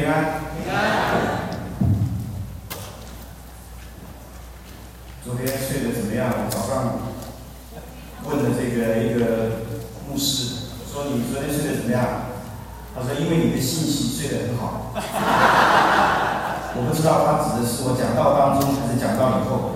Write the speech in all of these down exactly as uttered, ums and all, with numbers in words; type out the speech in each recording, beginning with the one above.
平安。 平安。 昨天睡得怎么样？我早上问了这个一个牧师，说你昨天睡得怎么样？他说因为你的信息睡得很好。我不知道他指的是我讲道当中还是讲道以后。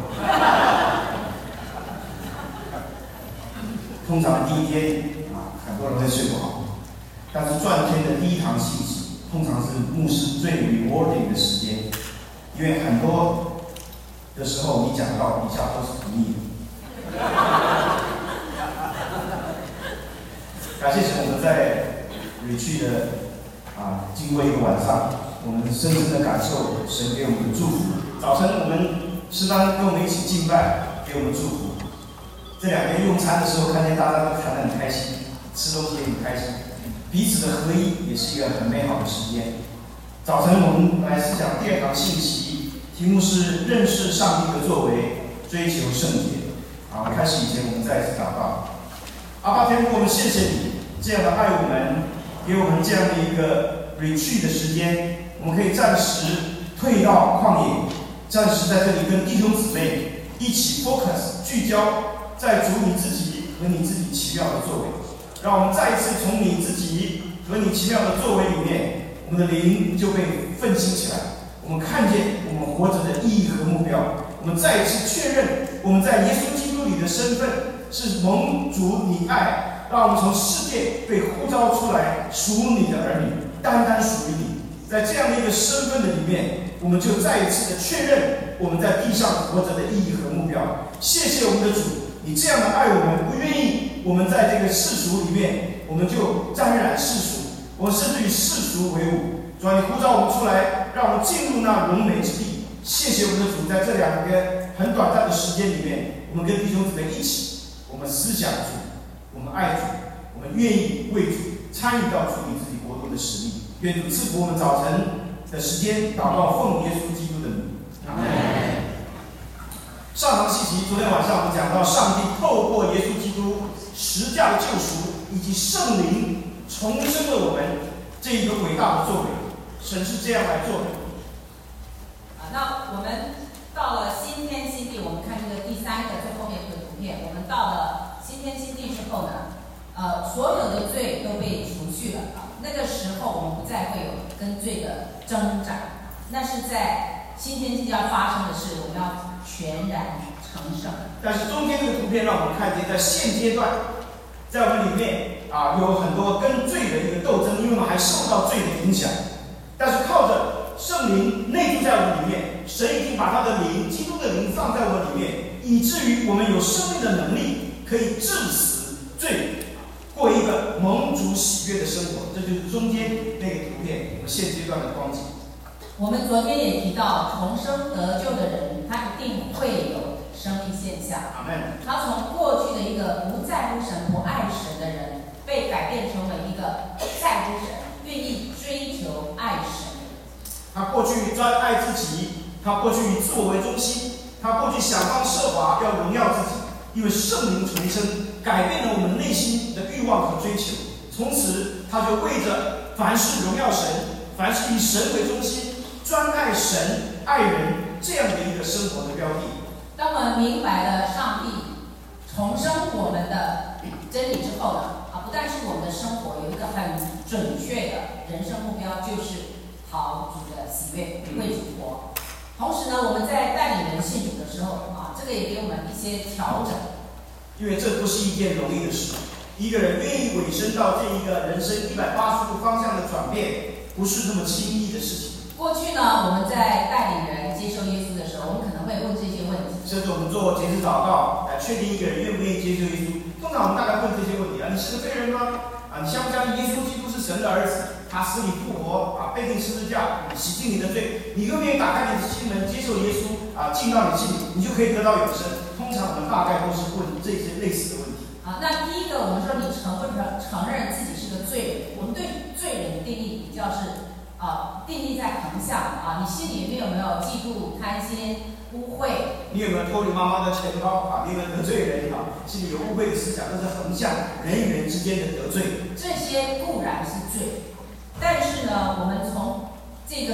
通常第一天啊，很多人会睡不好，但是转天的第一堂信息，通常是牧师最 rewarding 的时间，因为很多的时候你讲到底下都是同意的。感谢神，我们在 retreat 的啊，经过一个晚上，我们深深的感受神给我们的祝福。早晨我们诗班跟我们一起敬拜，给我们祝福。这两天用餐的时候，看见大家都谈得很开心，吃东西也很开心，彼此的合一也是一个很美好的时间。早晨我们来思想第二堂信息，题目是认识上帝的作为，追求圣洁。啊，开始以前我们再一次祷告。阿爸天父，我们谢谢你这样的爱我们，给我们这样的一个 retreat 的时间，我们可以暂时退到旷野，暂时在这里跟弟兄姊妹一起 focus 聚焦。在主你自己和你自己奇妙的作为，让我们再一次从你自己和你奇妙的作为里面，我们的灵就被奋兴起来。我们看见我们活着的意义和目标，我们再一次确认我们在耶稣基督里的身份是蒙主你爱，让我们从世界被呼召出来，属你的儿女，单单属于你。在这样的一个身份的里面，我们就再一次的确认我们在地上活着的意义和目标。谢谢我们的主。你这样的爱我们，不愿意我们在这个世俗里面，我们就沾染世俗，我们甚至与世俗为伍。主啊，你呼召我们出来，让我们进入那荣美之地。谢谢我们的主，在这两个很短暂的时间里面，我们跟弟兄姊妹一起，我们思想主，我们爱主，我们愿意为主参与到主你自己国度的实力。愿主赐福我们早晨的时间，祷告奉耶稣基督的名。阿门。上堂信息，昨天晚上我们讲到上帝透过耶稣基督十架的救赎，以及圣灵重生了我们这一个伟大的作为。神是这样来做的。 啊，那我们到了新天新地，我们看这个第三个最后面这个图片，我们到了新天新地之后呢，呃，所有的罪都被除去了啊。那个时候我们不再会有跟罪的挣扎，那是在新天新地要发生的事，我们要全然成圣。 但是中间这个图片让我们看见，在现阶段，在我们里面啊，有很多跟罪的一个斗争，因为我们还受到罪的影响。但是靠着圣灵内住在我们里面，神已经把他的灵，基督的灵放在我们里面，以至于我们有生命的能力，可以致死罪，过一个蒙主喜悦的生活。这就是中间那个图片，我们现阶段的光景。 我们昨天也提到，重生得救的人，他一定会有生命现象。 阿门。 他从过去的一个不在乎神、不爱神的人，被改变成为一个在乎神、愿意追求爱神的人。 他过去专爱自己，他过去以自我为中心，他过去想方设法要荣耀自己，因为圣灵重生改变了我们内心的欲望和追求。从此，他就为着凡事荣耀神，凡事以神为中心。专爱神、爱人这样的一个生活的标的。 当我们明白了上帝重生我们的真理之后呢，啊，不但是我们的生活有一个很准确的人生目标，就是讨主的喜悦，为主活。同时呢，我们在带领人信主的时候啊，这个也给我们一些调整。 因为这不是一件容易的事，一个人愿意委身到这一个人生一百八十度方向的转变，不是那么轻易的事情。 过去呢，我们在带领人接受耶稣的时候，我们可能会问这些问题， 甚至我们做节日祷告来确定一个人愿不愿意接受耶稣。通常我们大概问这些问题啊：你是个罪人吗？啊，你相不相信耶稣基督是神的儿子？他死里复活啊，背定十字架，洗净你的罪。你愿不愿意打开你的心门，接受耶稣啊，进到你心里，你就可以得到永生。通常我们大概都是问这些类似的问题。 啊，那第一个，我们说你承不承承认自己是个罪人？我们对罪人的定义比较是。啊，定义在横向啊，你心里面有没有嫉妒、贪心、污秽？ 你有没有偷你妈妈的钱包啊？你有没有得罪人啊？心里有污秽的思想，这是横向人与人之间的得罪。 这些固然是罪，但是呢，我们从这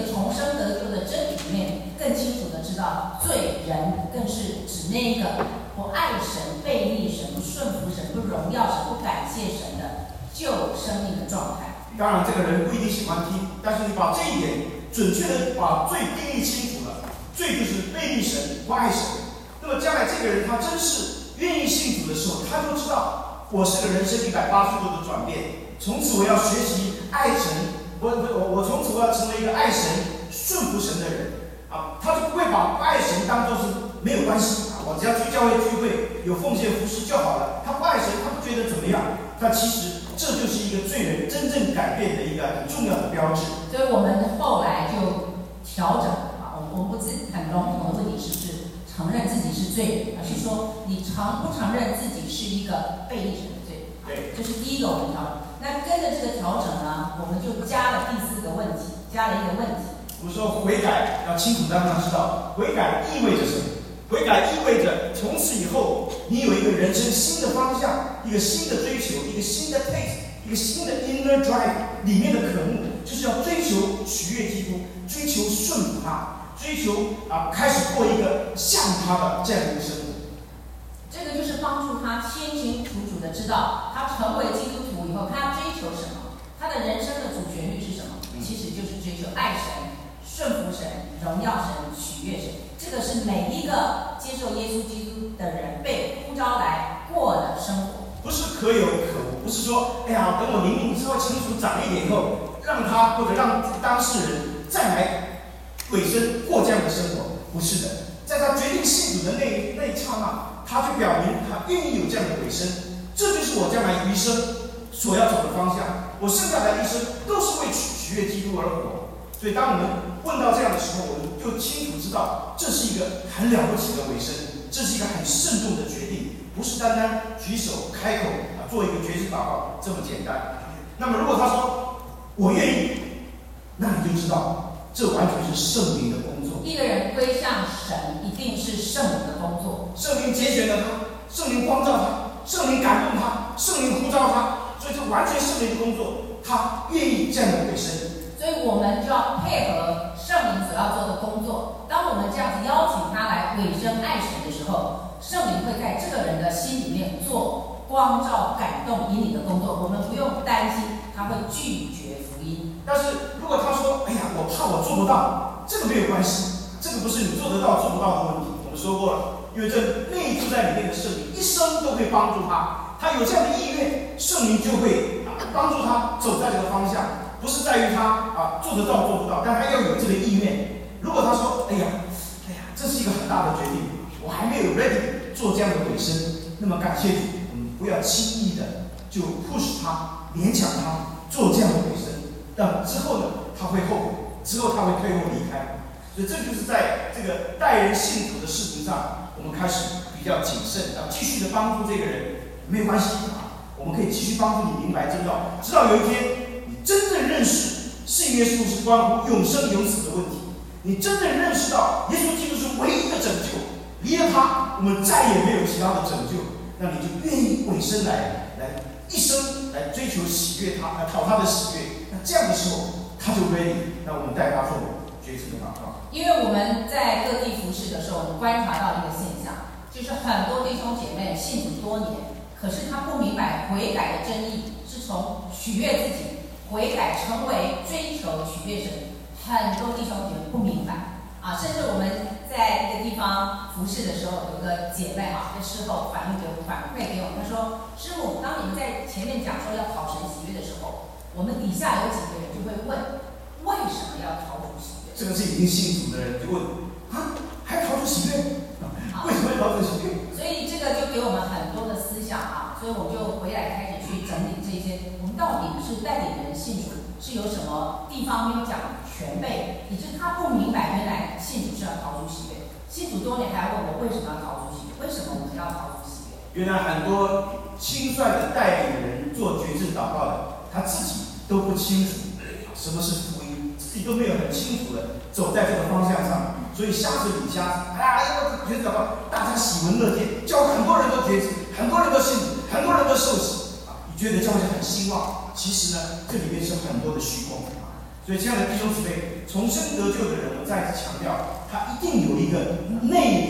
那个不爱神、背逆神、不顺服神、不荣耀神、不感谢神的旧生命的状态。 当然，这个人不一定喜欢听，但是你把这一点准确的把罪定义清楚了，罪就是背逆神、不爱神。那么将来这个人他真是愿意信主的时候，他就知道我是个人生一百八十度的转变，从此我要学习爱神，我我我从此我要成为一个爱神、顺服神的人啊，他就不会把不爱神当作是没有关系啊，我只要去教会聚会有奉献服侍就好了。他不爱神，他不觉得怎么样，但其实这就是一个罪人真正改变的一个很重要的标志。 所以我们后来就调整啊，我我们不是很笼统的问题是不是承认自己是罪人，而是说你承不承认自己是一个背逆神的罪人。 对， 这是第一个我们调整。那跟着这个调整呢，我们就加了第四个问题，加了一个问题。 我们说悔改要清楚让他知道，悔改意味着什么？悔改意味着从此以后你有一个人生新的方向，一个新的追求，一个新的 taste， 一个新的 inner drive 里面的渴慕，就是要追求取悦基督，追求顺服他，追求啊开始过一个像他的这样一个生活。 这个就是帮助他清清楚楚的知道，他成为基督徒以后，他要追求什么，他的人生的主旋律是什么？其实就是追求爱神、顺服神、荣耀神、取悦神。这个是每一个接受耶稣基督的人被呼召来过的生活， 不是可有可无，不是说，哎呀，等我灵命稍微清楚长一点以后，让他或者让当事人再来委身过这样的生活，不是的。在他决定信主的那一那一刹那，他就表明他愿意有这样的委身，这就是我将来余生所要走的方向。我剩下来一生都是为取取悦基督而活。所以，当我们问到这样的时候，我们就清楚知道，这是一个很了不起的委身，这是一个很慎重的决定，不是单单举手开口啊做一个决志祷告这么简单。那么，如果他说我愿意，那你就知道，这完全是圣灵的工作。 一个人归向神，一定是圣灵的工作。 圣灵拣选了他，圣灵光照他，圣灵感动他，圣灵呼召他，所以这完全圣灵的工作。他愿意这样的委身。 所以我们就要配合圣灵所要做的工作。当我们这样子邀请他来委身爱神的时候，圣灵会在这个人的心里面做光照、感动、引领的工作。我们不用担心他会拒绝福音。 但是如果他说：“哎呀，我怕我做不到”，这个没有关系，这个不是你做得到做不到的问题。我们说过了，因为这内住在里面的圣灵，一生都会帮助他。他有这样的意愿，圣灵就会啊帮助他走在这个方向。不是在于他啊做得到做不到，但他要有这个意愿。如果他说：“哎呀，哎呀，这是一个很大的决定，我还没有 ready 做这样的委身”，那么感谢主，我们不要轻易的就 push 他、勉强他做这样的委身。但之后呢，他会后悔，之后他会退后离开。所以这就是在这个待人信主的事情上，我们开始比较谨慎，要继续的帮助这个人，没有关系啊，我们可以继续帮助你明白真道，直到有一天。真正认识信耶稣是关乎永生永死的问题，你真正认识到耶稣基督是唯一的拯救，离了他，我们再也没有其他的拯救，那你就愿意委身来，来一生来追求喜悦他，来讨他的喜悦。那这样的时候，他就 ready， 那我们带他做决志的祷告。 因为我们在各地服侍的时候，我们观察到一个现象，就是很多弟兄姐妹信主多年，可是他不明白悔改的真意是从取悦自己。悔改成为追求取悦神，很多弟兄姐妹不明白啊，甚至我们在一个地方服侍的时候，有个姐妹啊，在事后反映给我反馈给我，她说：“师母，当你们在前面讲说要讨神喜悦的时候，我们底下有几个人就会问，为什么要讨主喜悦？” 这个是已经信主的人就问啊，还讨主喜悦？为什么要讨主喜悦？ 所以这个就给我们很多的思想啊，所以我就回来开始去整理这些。到底是带领人信主是有什么地方没有讲全备，以致他不明白原来信主是要讨主喜悦。信主多年还要问我为什么要讨主喜悦？为什么我们要讨主喜悦？ 原来很多轻率的带领人做决志祷告的，他自己都不清楚什么是福音，自己都没有很清楚的走在这个方向上，所以瞎子理瞎子，哎呀，决志祷告，大家喜闻乐见，叫很多人都决志，很多人都信主，很多人都受洗。觉得教会很兴旺，其实呢，这里面是很多的虚空啊。所以，这样的弟兄姊妹，重生得救的人，我再次强调，他一定有一个内里从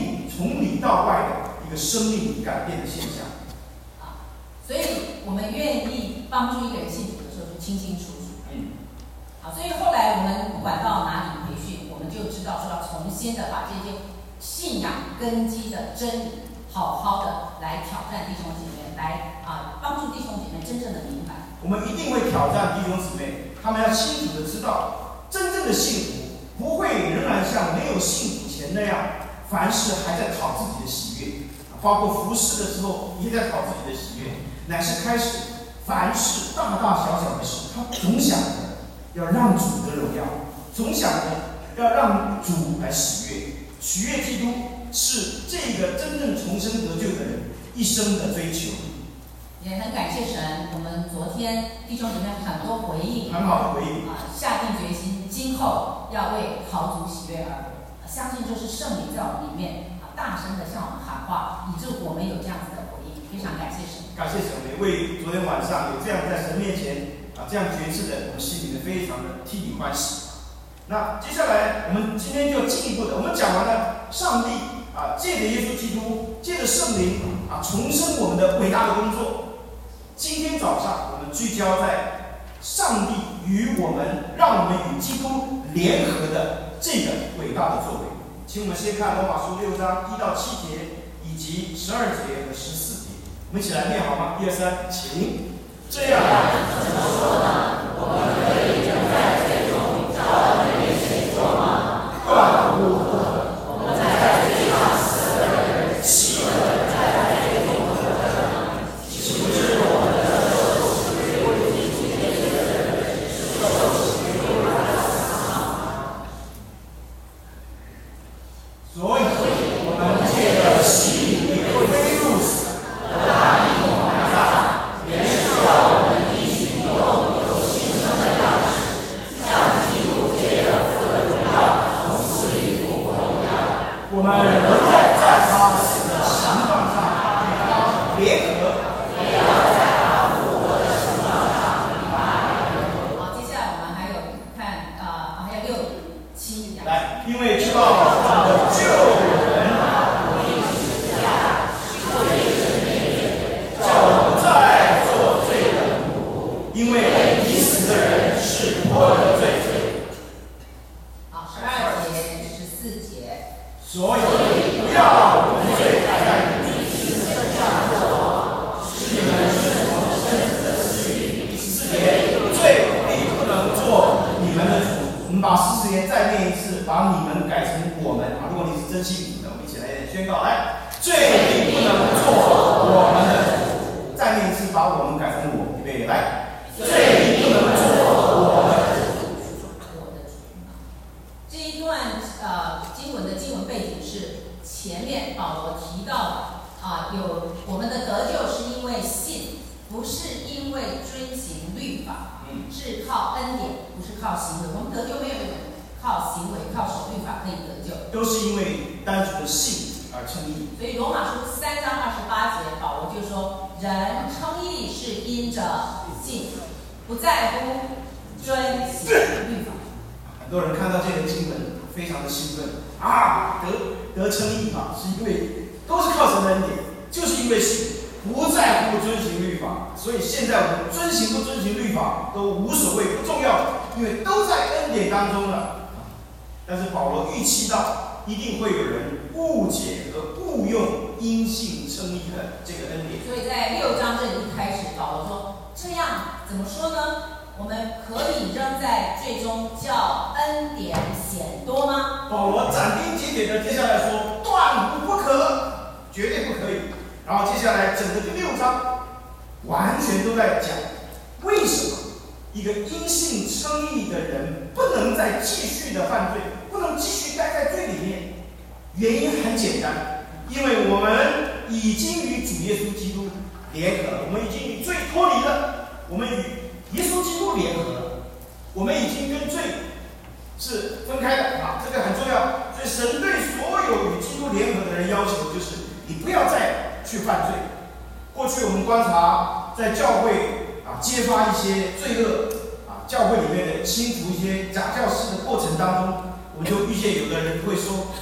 从里到外的一个生命改变的现象。 啊，所以我们愿意帮助一个人信主的时候，就清清楚楚。 嗯。 啊，所以后来我们不管到哪里培训，我们就知道说要重新的把这些信仰根基的真理，好好的来挑战弟兄姐妹，来啊帮助弟兄姐妹真正的明白。 我们一定会挑战弟兄姊妹，他们要清楚的知道，真正的幸福不会仍然像没有信主前那样，凡事还在讨自己的喜悦，包括服侍的时候也在讨自己的喜悦，乃是开始凡事大大小小的事，他总想着要让主得荣耀，总想着要让主来喜悦。取悦基督是这个真正重生得救的人一生的追求。 也很感谢神，我们昨天弟兄姊妹很多回应， 很好的回应啊，下定决心，今后要为讨主喜悦而活。相信就是圣灵在我们里面啊，大声的向我们喊话，以致我们有这样子的回应，非常感谢神。 感谢神，也为昨天晚上有这样在神面前啊这样决志的，我们心里面非常的替你欢喜。那接下来我们今天就进一步的，我们讲完了上帝啊借着耶稣基督，借着圣灵啊重生我们的伟大的工作。今天早上我们聚焦在上帝与我们，让我们与基督联合的这个伟大的作为。请我们先看罗马书六章一到七节，以及十二节和十四节，我们一起来念好吗？一二三，请。这样怎么说呢？我们可以仍在最终照着面前说吗？断乎不可。我们在罪上死的人，岂可在罪中活着呢？岂不知我们的受死归基督耶稣的人，受死归他的死吗？所以，我们借着洗礼归入死，和他一同埋葬，原是要我们一行动有新生的样式，像基督借着父的荣耀从死里复活一样。我们仍在在他死的形状上与他联合，也要在他复活的形状上与他联合。 好，接下来我们还有看啊、呃，还有六七两。 来，因为知道我们的救人，叫我们再做罪人，因为已死的人是活的罪。 好，十二节、十四节。 所以不要无罪在你们心上做，使你们顺从身子的私欲。第十四节，罪必不能做你们的主。我们把十四节再念一次，把你们改成我们啊！如果你是真信主的，我们一起来宣告：来，罪必不能做我们的主。再念一次，把我们改成我，预备，来，罪必不能做我们的主。 我的主。这一段呃经文的经文背景是前面保罗提到的啊、呃，有我们的得救是因为信，不是因为遵行律法， 嗯， 是靠恩典，不是靠行为。我们得救没有人靠行为、靠守律法可以得救， 都是因为单纯的信而称义。 所以罗马书三章二十八节，保罗就说：人称义是因着信，不在乎遵行律法。 很多人看到这个经文非常的兴奋啊，得得称义啊，是因为都是靠神的恩典，就是因为信，不在乎遵行律法。所以现在我们遵行不遵行律法都无所谓，不重要，因为都在恩典当中了。但是保罗预期到，一定会有人误解和误用因信称义的这个恩典。 所以在六章这里一开始，保罗说：这样怎么说呢？我们可以扔在最终叫恩典显多吗？ 保罗斩钉截铁的接下来说：断乎不可，绝对不可以。然后接下来整个第六章完全都在讲为什么一个因信称义的人不能再继续的犯罪，不能继续待在罪里面。原因很简单，因为我们已经与主耶稣基督联合了，我们已经与罪脱离了，我们与耶稣基督联合了，我们已经跟罪是分开的啊，这个很重要。所以神对所有与基督联合的人要求就是，你不要再去犯罪。过去我们观察在教会啊揭发一些罪恶啊，教会里面的清除一些假教师的过程当中，我们就遇见有的人会说，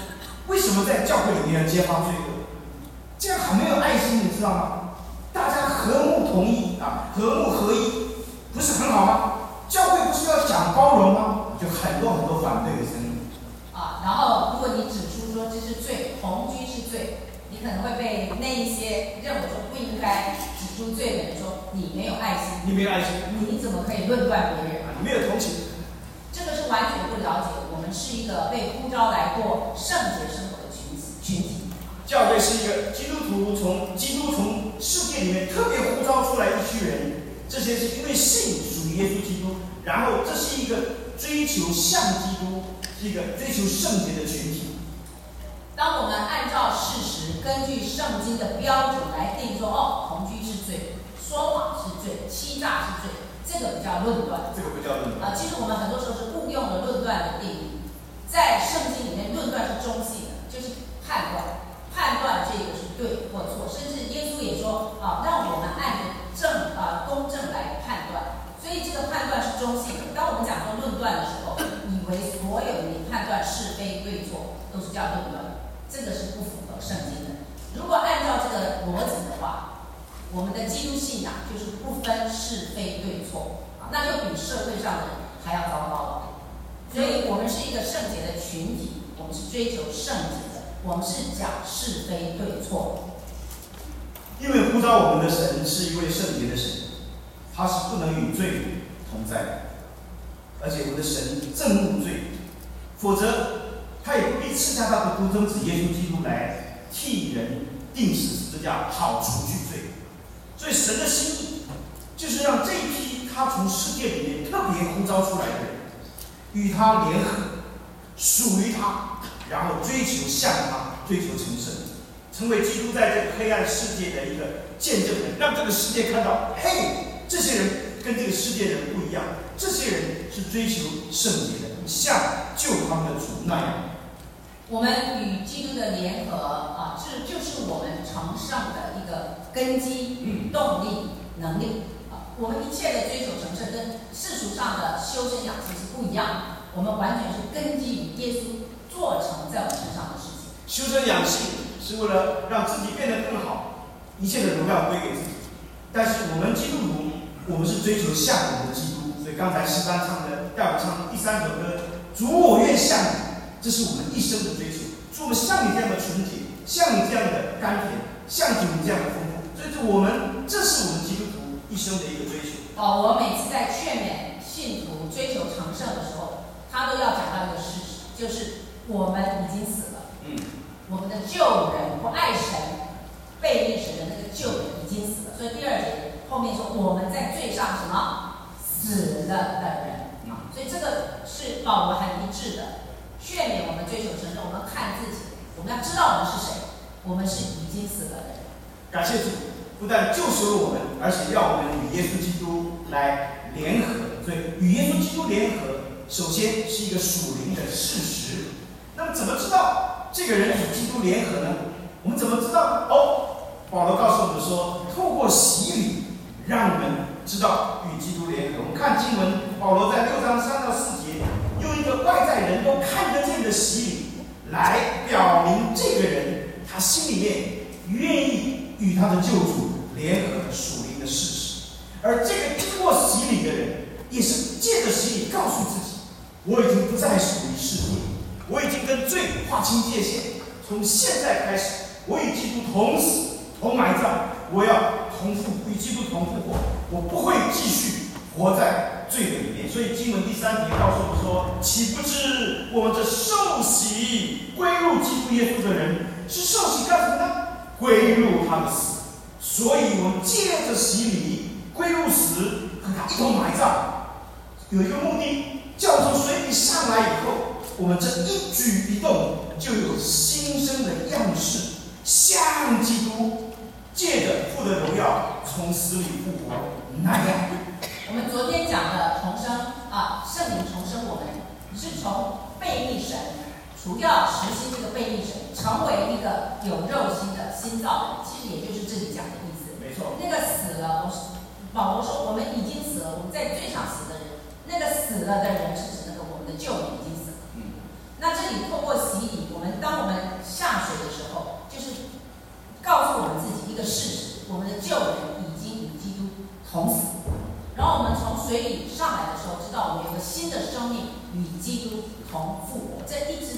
为什么在教会里面要揭发罪恶？这样很没有爱心，你知道吗？大家和睦统一啊，和睦合一，不是很好吗？教会不是要讲包容吗？就很多很多反对的声音。 啊，然后如果你指出说这是罪，同居是罪，你可能会被那一些认为说不应该指出罪的人说你没有爱心， 你没有爱心， 你怎么可以论断别人？ 你没有同情。 这个是完全不了解，我们是一个被呼召来过圣洁生活的群体群体。 教会是一个基督徒从基督从世界里面特别呼召出来一群人，这些是因为信属于耶稣基督，然后这是一个追求像基督，是一个追求圣洁的群体。 当我们按照事实，根据圣经的标准来定说，哦，同居是罪，说谎是罪，欺诈是罪，这个不叫论断。 这个不叫论断。 啊，其实我们很多时候是误用了论断的定义，在圣经里面，论断是中性的，就是判断。判断这个是对或错，甚至耶稣也说啊，让我们按着正啊公正来判断。所以这个判断是中性的。当我们讲说论断的时候，以为所有你判断是非对错都是叫论断，这个是不符合圣经的。如果按照这个逻辑的话，我们的基督信仰就是不分是非对错啊，那就比社会上的人还要糟糕了。所以我们是一个圣洁的群体，我们是追求圣洁。我们是讲是非对错， 因为呼召我们的神是一位圣洁的神，他是不能与罪同在的，而且我们的神憎恶罪，否则他也不必赐下他的独生子耶稣基督来替人定死十字架，好除去罪。所以神的心意就是让这一批他从世界里面特别呼召出来的人，与他联合，属于他。然后追求像他，追求成圣，成为基督在这个黑暗世界的一个见证人，让这个世界看到，嘿，这些人跟这个世界人不一样，这些人是追求圣洁的，像救他们的主那样。 我们与基督的联合啊，这就是我们成圣的一个根基与动力能力啊。我们一切的追求成圣跟世俗上的修身养性是不一样的，我们完全是根基于耶稣做成在我们身上的事情。 修身养性是为了让自己变得更好，一切的荣耀归给自己。但是我们基督徒，我们是追求像我们的基督。所以刚才诗班唱的，要唱第三首歌，主我愿像你，这是我们一生的追求。主，我们像你这样的纯洁，像你这样的甘甜，像你这样的丰富。所以，我们这是我们基督徒一生的一个追求。 哦，我每次在劝勉信徒追求成圣的时候，他都要讲到一个事实，就是我们已经死了。 嗯， 我们的旧人不爱神、背逆神的那个旧人已经死了。所以第二节后面说我们在罪上什么死了的人啊，所以这个是保罗很一致的，劝勉我们追求成圣，我们看自己，我们要知道我们是谁，我们是已经死了的人。 感谢主，不但救赎了我们，而且要我们与耶稣基督来联合。所以与耶稣基督联合，首先是一个属灵的事实。那么怎么知道这个人与基督联合呢？我们怎么知道？哦，保罗告诉我们说，透过洗礼，让我们知道与基督联合。我们看经文，保罗在六章三到四节，用一个外在人都看得见的洗礼，来表明这个人他心里面愿意与他的救主联合的属灵的事实。而这个经过洗礼的人，也是借着洗礼告诉自己，我已经不再属于世界，我已经跟罪划清界限。从现在开始，我与基督同死同埋葬，我要同复与基督同复活，我不会继续活在罪的里面。所以经文第三节告诉我们说，岂不知我们这受洗归入基督耶稣的人，是受洗干什么呢？归入他的死。所以我们借着洗礼归入死，和他一同埋葬，有一个目的，叫做水里上来以后，我们这一举一动就有新生的样式，像基督借着父的荣耀从死里复活那样。 我们昨天讲的重生啊，圣灵重生我们是从背逆神，除掉实心这个背逆神，成为一个有肉心的新造人，其实也就是这里讲的意思。 没错， 那个死了，我保罗说我们已经死了，我们在罪上死的人，那个死了的人是指那个我们的旧人已经死了。嗯，那这里透过洗礼，我们当我们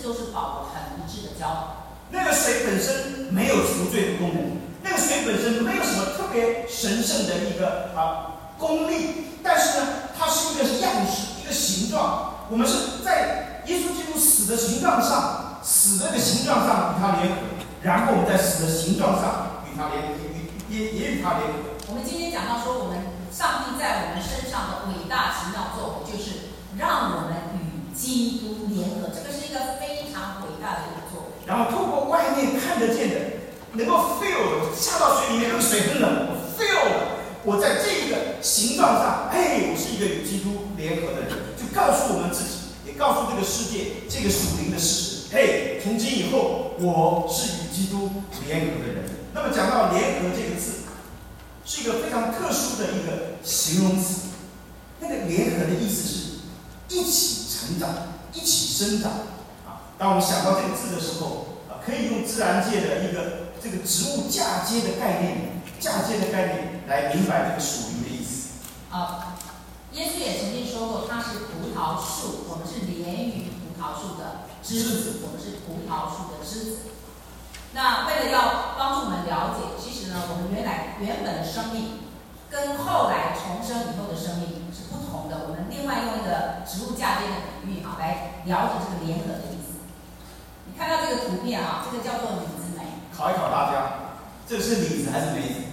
次都是保罗很一致的教导。 那个水本身没有除罪的功能，那个水本身没有什么特别神圣的一个啊功力，但是呢，它是一个样式，一个形状。我们是在耶稣基督死的形状上，死的这个形状上与他联合，然后我们在死的形状上与他联合，也也与他联合。 我们今天讲到说，我们上帝在我们身上的伟大奇妙作为，就是让我们与基督联合，这个是一个非常伟大的一个作为。 然后透过外面看得见的，能够 feel 下到水里面，那个水很冷，我 feel 了，我在这个形状上，哎，我是一个与基督联合的人，就告诉我们自己，也告诉这个世界，这个属灵的事实，嘿，从今以后我是与基督联合的人。那么讲到联合这个字，是一个非常特殊的一个形容词。那个联合的意思是一起成长，一起生长。当我们想到这个字的时候，啊，可以用自然界的一个这个植物嫁接的概念，嫁接的概念来明白这个属灵的意思。 啊，耶稣也曾经说过，他是葡萄树，我们是连于葡萄树的枝子，我们是葡萄树的枝子。那为了要帮助我们了解，其实呢，我们原来原本的生命跟后来重生以后的生命是不同的。我们另外用一个植物嫁接的比喻啊，来了解这个联合的意思。你看到这个图片啊，这个叫做李子梅。 考一考大家，这是李子还是梅子？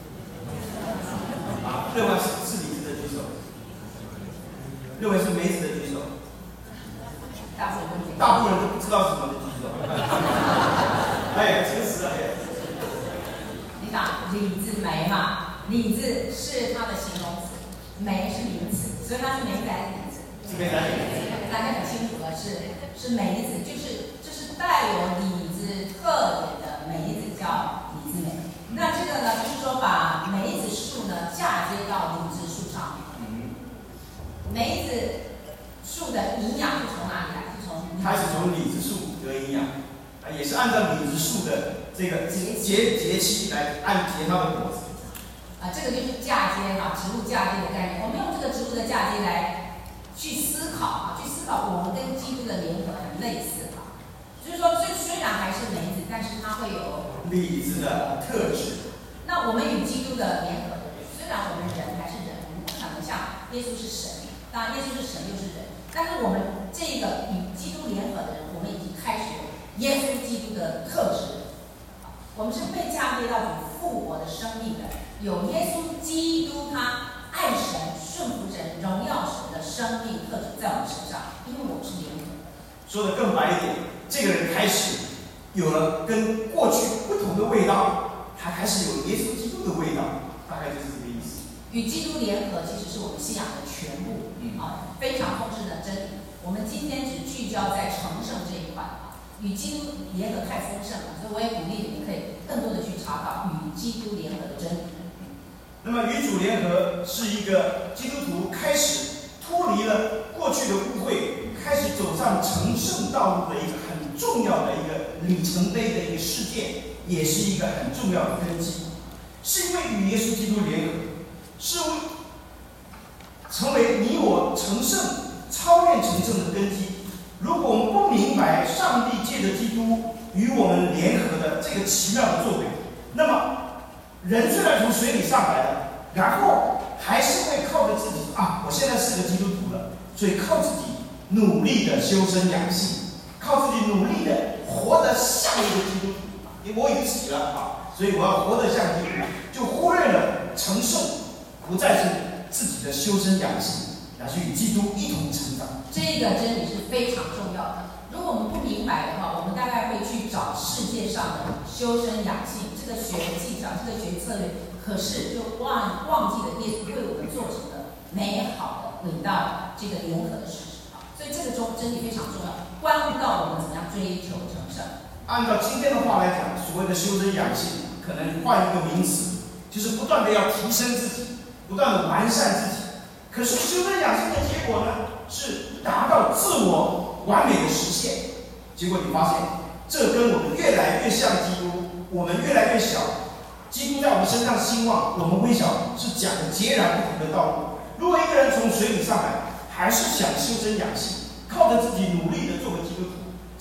啊，认为是是李子的举手，认为是梅子的举手。 大部分大部分人都不知道是什么的举手。哎，诚实啊！ 你讲李子梅嘛，李子是它的形容词，梅是名词，所以它是梅子还是李子？ 是梅子。 大家很清楚的是，是梅子，就是就是带有李子特点的梅子叫李子梅。那这个呢，就是说把梅子树呢嫁接到李子树上面。梅子树的营养是从哪里来？是从它是从李子树得营养，啊，也是按照李子树的这个节节节气来按结它的果子。 啊，这个就是嫁接哈，植物嫁接的概念。我们用这个植物的嫁接来去思考啊，去思考我们跟基督的联合很类似哈。就是说，虽虽然还是梅子，但是它会有李子的特质。 那我们与基督的联合的人，虽然我们人还是人，我们不可能像耶稣是神，当然耶稣是神又是人，但是我们这个与基督联合的人，我们已经开始有耶稣基督的特质。我们是被嫁接到主复活的生命的，有耶稣基督他爱神、顺服神、荣耀神的生命特质在我们身上，因为我们是联合的。 说的更白一点，这个人开始有了跟过去不同的味道，他开始有耶稣基督的味道，大概就是这个意思。 与基督联合其实是我们信仰的全部， 嗯啊，非常丰盛的真理。我们今天只聚焦在成圣这一块啊，与基督联合太丰盛了，所以我也鼓励你们可以更多的去查考与基督联合的真理。 那么与主联合是一个基督徒开始脱离了过去的污秽，开始走上成圣道路的一个很重要的一个里程碑的一个事件，也是一个很重要的根基。是因为与耶稣基督联合，是为成为你我成圣、超越成圣的根基。如果我们不明白上帝借着基督与我们联合的这个奇妙的作为，那么人虽然从水里上来了，然后还是会靠着自己啊，我现在是个基督徒了，所以靠自己努力的修身养性，靠自己努力的活得像一个基督徒。因为我已经死了啊，所以我要活得像基督徒，就忽略了成圣，不再是自己的修身养性，而是与基督一同成长。 这个真理是非常重要的。如果我们不明白的话，我们大概会去找世界上的修身养性这个学技巧、这个学策略，可是就忘忘记了耶稣为我们做成的美好的、伟大的这个联合的事实啊。所以这个中真理非常重要，关乎到我们怎么样追求成圣。 按照今天的话来讲，所谓的修身养性，可能换一个名词，就是不断的要提升自己，不断的完善自己。可是修身养性的结果呢，是达到自我完美的实现。结果你发现，这跟我们越来越像基督，我们越来越小，基督在我们身上兴旺，我们微小，是讲的截然不同的道路。如果一个人从水里上来，还是想修身养性，靠着自己努力的做个基督徒，这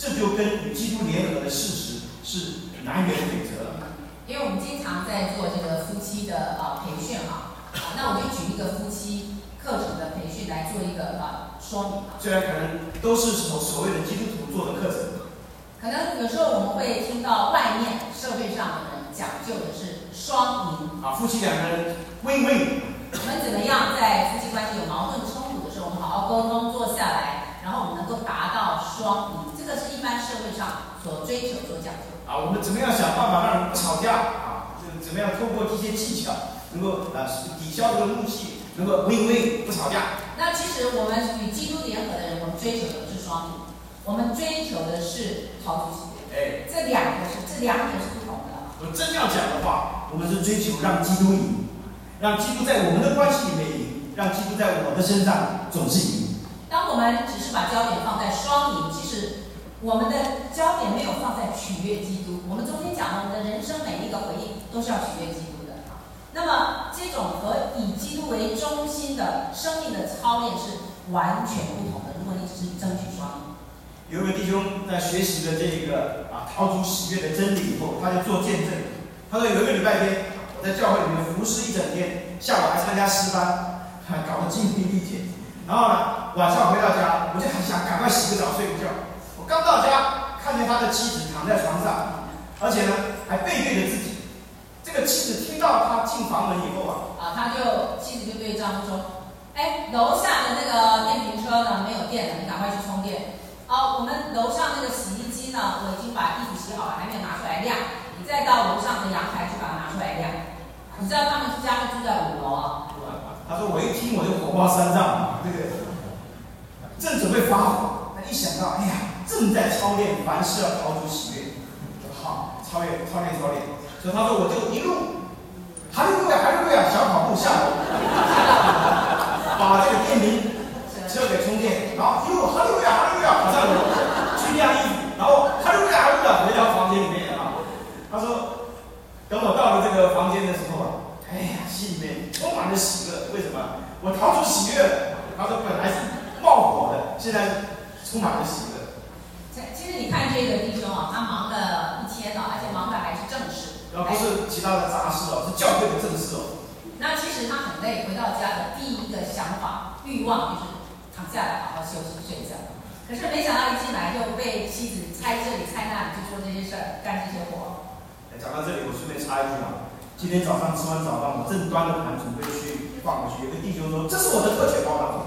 这就跟与基督联合的事实是南辕北辙了。 因为我们经常在做这个夫妻的呃培训啊，啊，那我就举一个夫妻课程的培训来做一个呃说明啊。 虽然可能都是所所谓的基督徒做的课程， 可能有时候我们会听到外面社会上的人讲究的是双赢啊，夫妻两个人 win-win。 我们怎么样在夫妻关系有矛盾冲突的时候，我们好好沟通，坐下来，然后我们能够达到双赢，这个是一般社会上所追求、所讲究啊。我们怎么样想办法让人不吵架啊？这个怎么样通过这些技巧，能够啊抵消这个怒气，能够 win-win 不吵架。 那其实我们与基督联合的人，我们追求的是双赢，我们追求的是陶土喜悦。 哎， 这两个是这两点是不同的。 我真要讲的话，我们是追求让基督赢。让基督在我们的关系里面赢，让基督在我的身上总是赢。 当我们只是把焦点放在双赢，其实我们的焦点没有放在取悦基督。我们昨天讲了，我们的人生每一个回应都是要取悦基督的。那么这种和以基督为中心的生命的操练是完全不同的。如果你只是争取双赢， 有一个弟兄在学习了这个啊陶主喜悦的真理以后，他就做见证。他说有一个礼拜天，在教会里面服侍一整天，下午还参加诗班，搞得精疲力竭。然后呢，晚上回到家，我就很想赶快洗个澡睡个觉。我刚到家，看见他的妻子躺在床上，而且呢还背对着自己。这个妻子听到他进房门以后啊， 啊，他就妻子就对丈夫说：“哎，楼下的那个电瓶车呢没有电了，你赶快去充电。哦，我们楼上那个洗衣机呢，我已经把衣服洗好了，还没有拿出来晾。你再到楼上的阳台去把它拿出来晾。”你知道他们家是住在五楼啊？ 他说我一听我就火冒三丈，这个正准备发火，他一想到，哎呀，正在操练，凡事要陶主喜悦，好，操练操练操练。所以他说我就一路，哈利路亚哈利路亚，小跑步下楼，把这个电瓶车给充电，然后一路哈利路亚哈利路亚跑上楼去晾衣服，然后哈利路亚哈利路亚回到房间里面啊。他说。等我到了这个房间的时候啊，哎呀，心里面充满了喜乐。为什么？我陶出喜悦了。他说本来是冒火的，现在充满了喜乐。 其实你看这个弟兄啊，他忙了一天了，而且忙的还是正事， 而不是其他的杂事哦，是教会的正事哦。 那其实他很累，回到家的第一个想法、欲望就是躺下来好好休息睡觉。可是没想到一进来就被妻子猜这里猜那里，就做这些事儿，干这些活。 讲到这里，我顺便插一句啊，今天早上吃完早饭，我正端着盘准备去放回去，有个弟兄说：“这是我的特权包当。”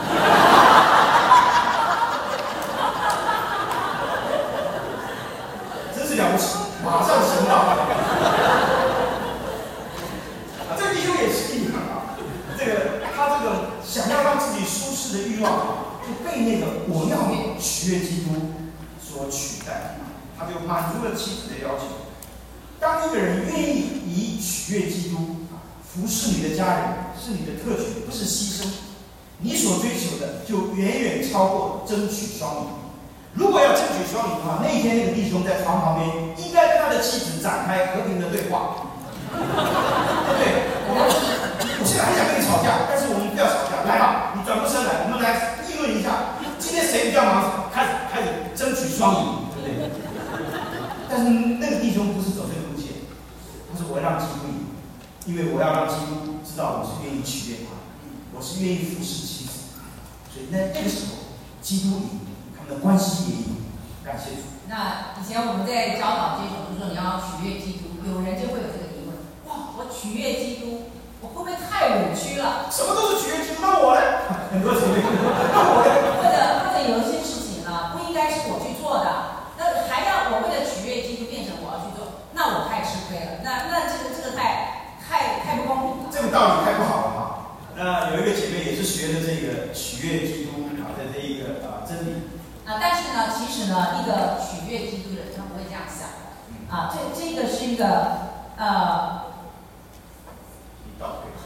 真是了不起，马上行动啊！这个弟兄也是一样啊，这个他这个想要让自己舒适的欲望啊，就被那个我要取悦基督所取代，他就满足了妻子的要求。当一个人愿意以取悦基督服侍你的家人，是你的特权，不是牺牲。你所追求的就远远超过争取双赢。如果要争取双赢的话，那一天那个弟兄在床旁边应该跟他的妻子展开和平的对话，对不对？我现在很想跟你吵架，但是我们不要吵架。来吧，你转过身来，我们来议论一下，今天谁比较忙，开始开始争取双赢，对不对？但是那个弟兄不是走这个路线，他说我要让基督赢，因为我要让基督知道我是愿意取悦他，我是愿意服侍妻子，所以在那个时候，基督赢，他们的关系也赢。感谢主。 那以前我们在教导这种，就是说你要取悦基督，有人就会有这个疑问：哇，我取悦基督，我会不会太委屈了？ 什么都是取悦基督，那我呢？很多姊妹，那我呢？ 或者或者有一些事情呢，不应该是我去做的。那还要我为了取悦基督变成我要去做，那我太吃亏了。那那这个这个太太太不公平了。 这个道理太不好了哈。那有一个姐妹也是学的这个取悦基督啊的这一个啊真理。 啊，但是呢，其实呢，一个取悦基督的人他不会这样想的。啊，这这个是一个呃， 你倒退。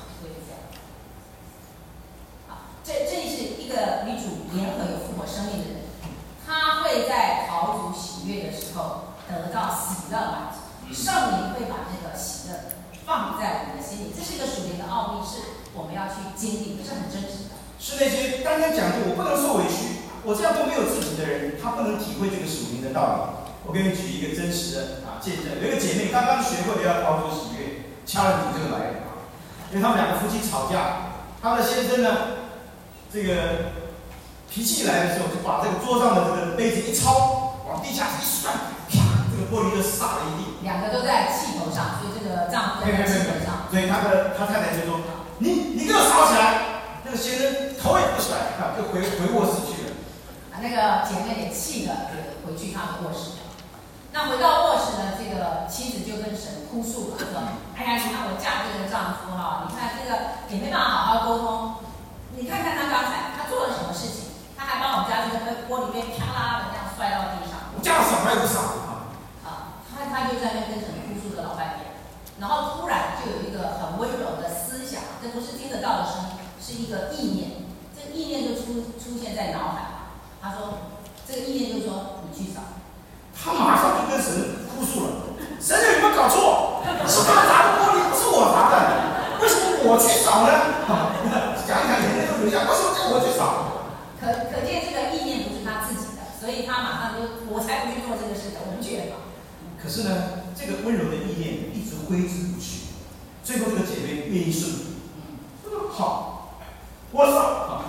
啊，这这是一个与主联合有复活生命的人。他会在讨主喜悦的时候得到喜乐满足，圣灵会把这个喜乐放在我们的心里，这是一个属灵的奥秘，是我们要去经历，是很真实的。 是那些刚刚讲的，我不能受委屈， 我这样都没有自己的人，他不能体会这个属灵的道理。我给你举一个真实的啊见证，有一个姐妹刚刚学会了要逃出喜悦，掐了骨就来了啊，因为他们两个夫妻吵架，他的先生呢，这个脾气来的时候，就把这个桌上的这个杯子一抄，往地下一摔，啪，这个玻璃就洒了一地。 两个都在气头上，所以这个丈夫都在气头上。 所以他的他太太就说：“你你给我吵起来！”那个先生头也不甩，啊，就回回卧室去了。 啊，那个姐妹也气的，也回去他们卧室。那回到卧室呢，这个妻子就跟神哭诉了，说：“哎呀，你看我嫁这个丈夫哈，你看这个也没办法好好沟通。你看看他刚才他做了什么事情，他还把我们家这个玻璃杯啪啦的这样摔到地上。 我家什么也不少啊。” 啊，他他就在那跟神哭诉了老半天，然后突然就有一个很温柔的思想，这不是听得到的声音，是一个意念，这个意念就出出现在脑海。他说，这个意念就说你去扫。 他马上就跟神哭诉了：“神有没有搞错？是他砸的玻璃，不是我砸的，为什么我去扫呢？”讲一讲眼泪都流下，为什么叫我去扫？ 可可见这个意念不是他自己的，所以他马上就我才不去做这个事的，我们去吧。 可是呢，这个温柔的意念一直挥之不去，最后这个姐妹愿意顺服。嗯，好，我扫。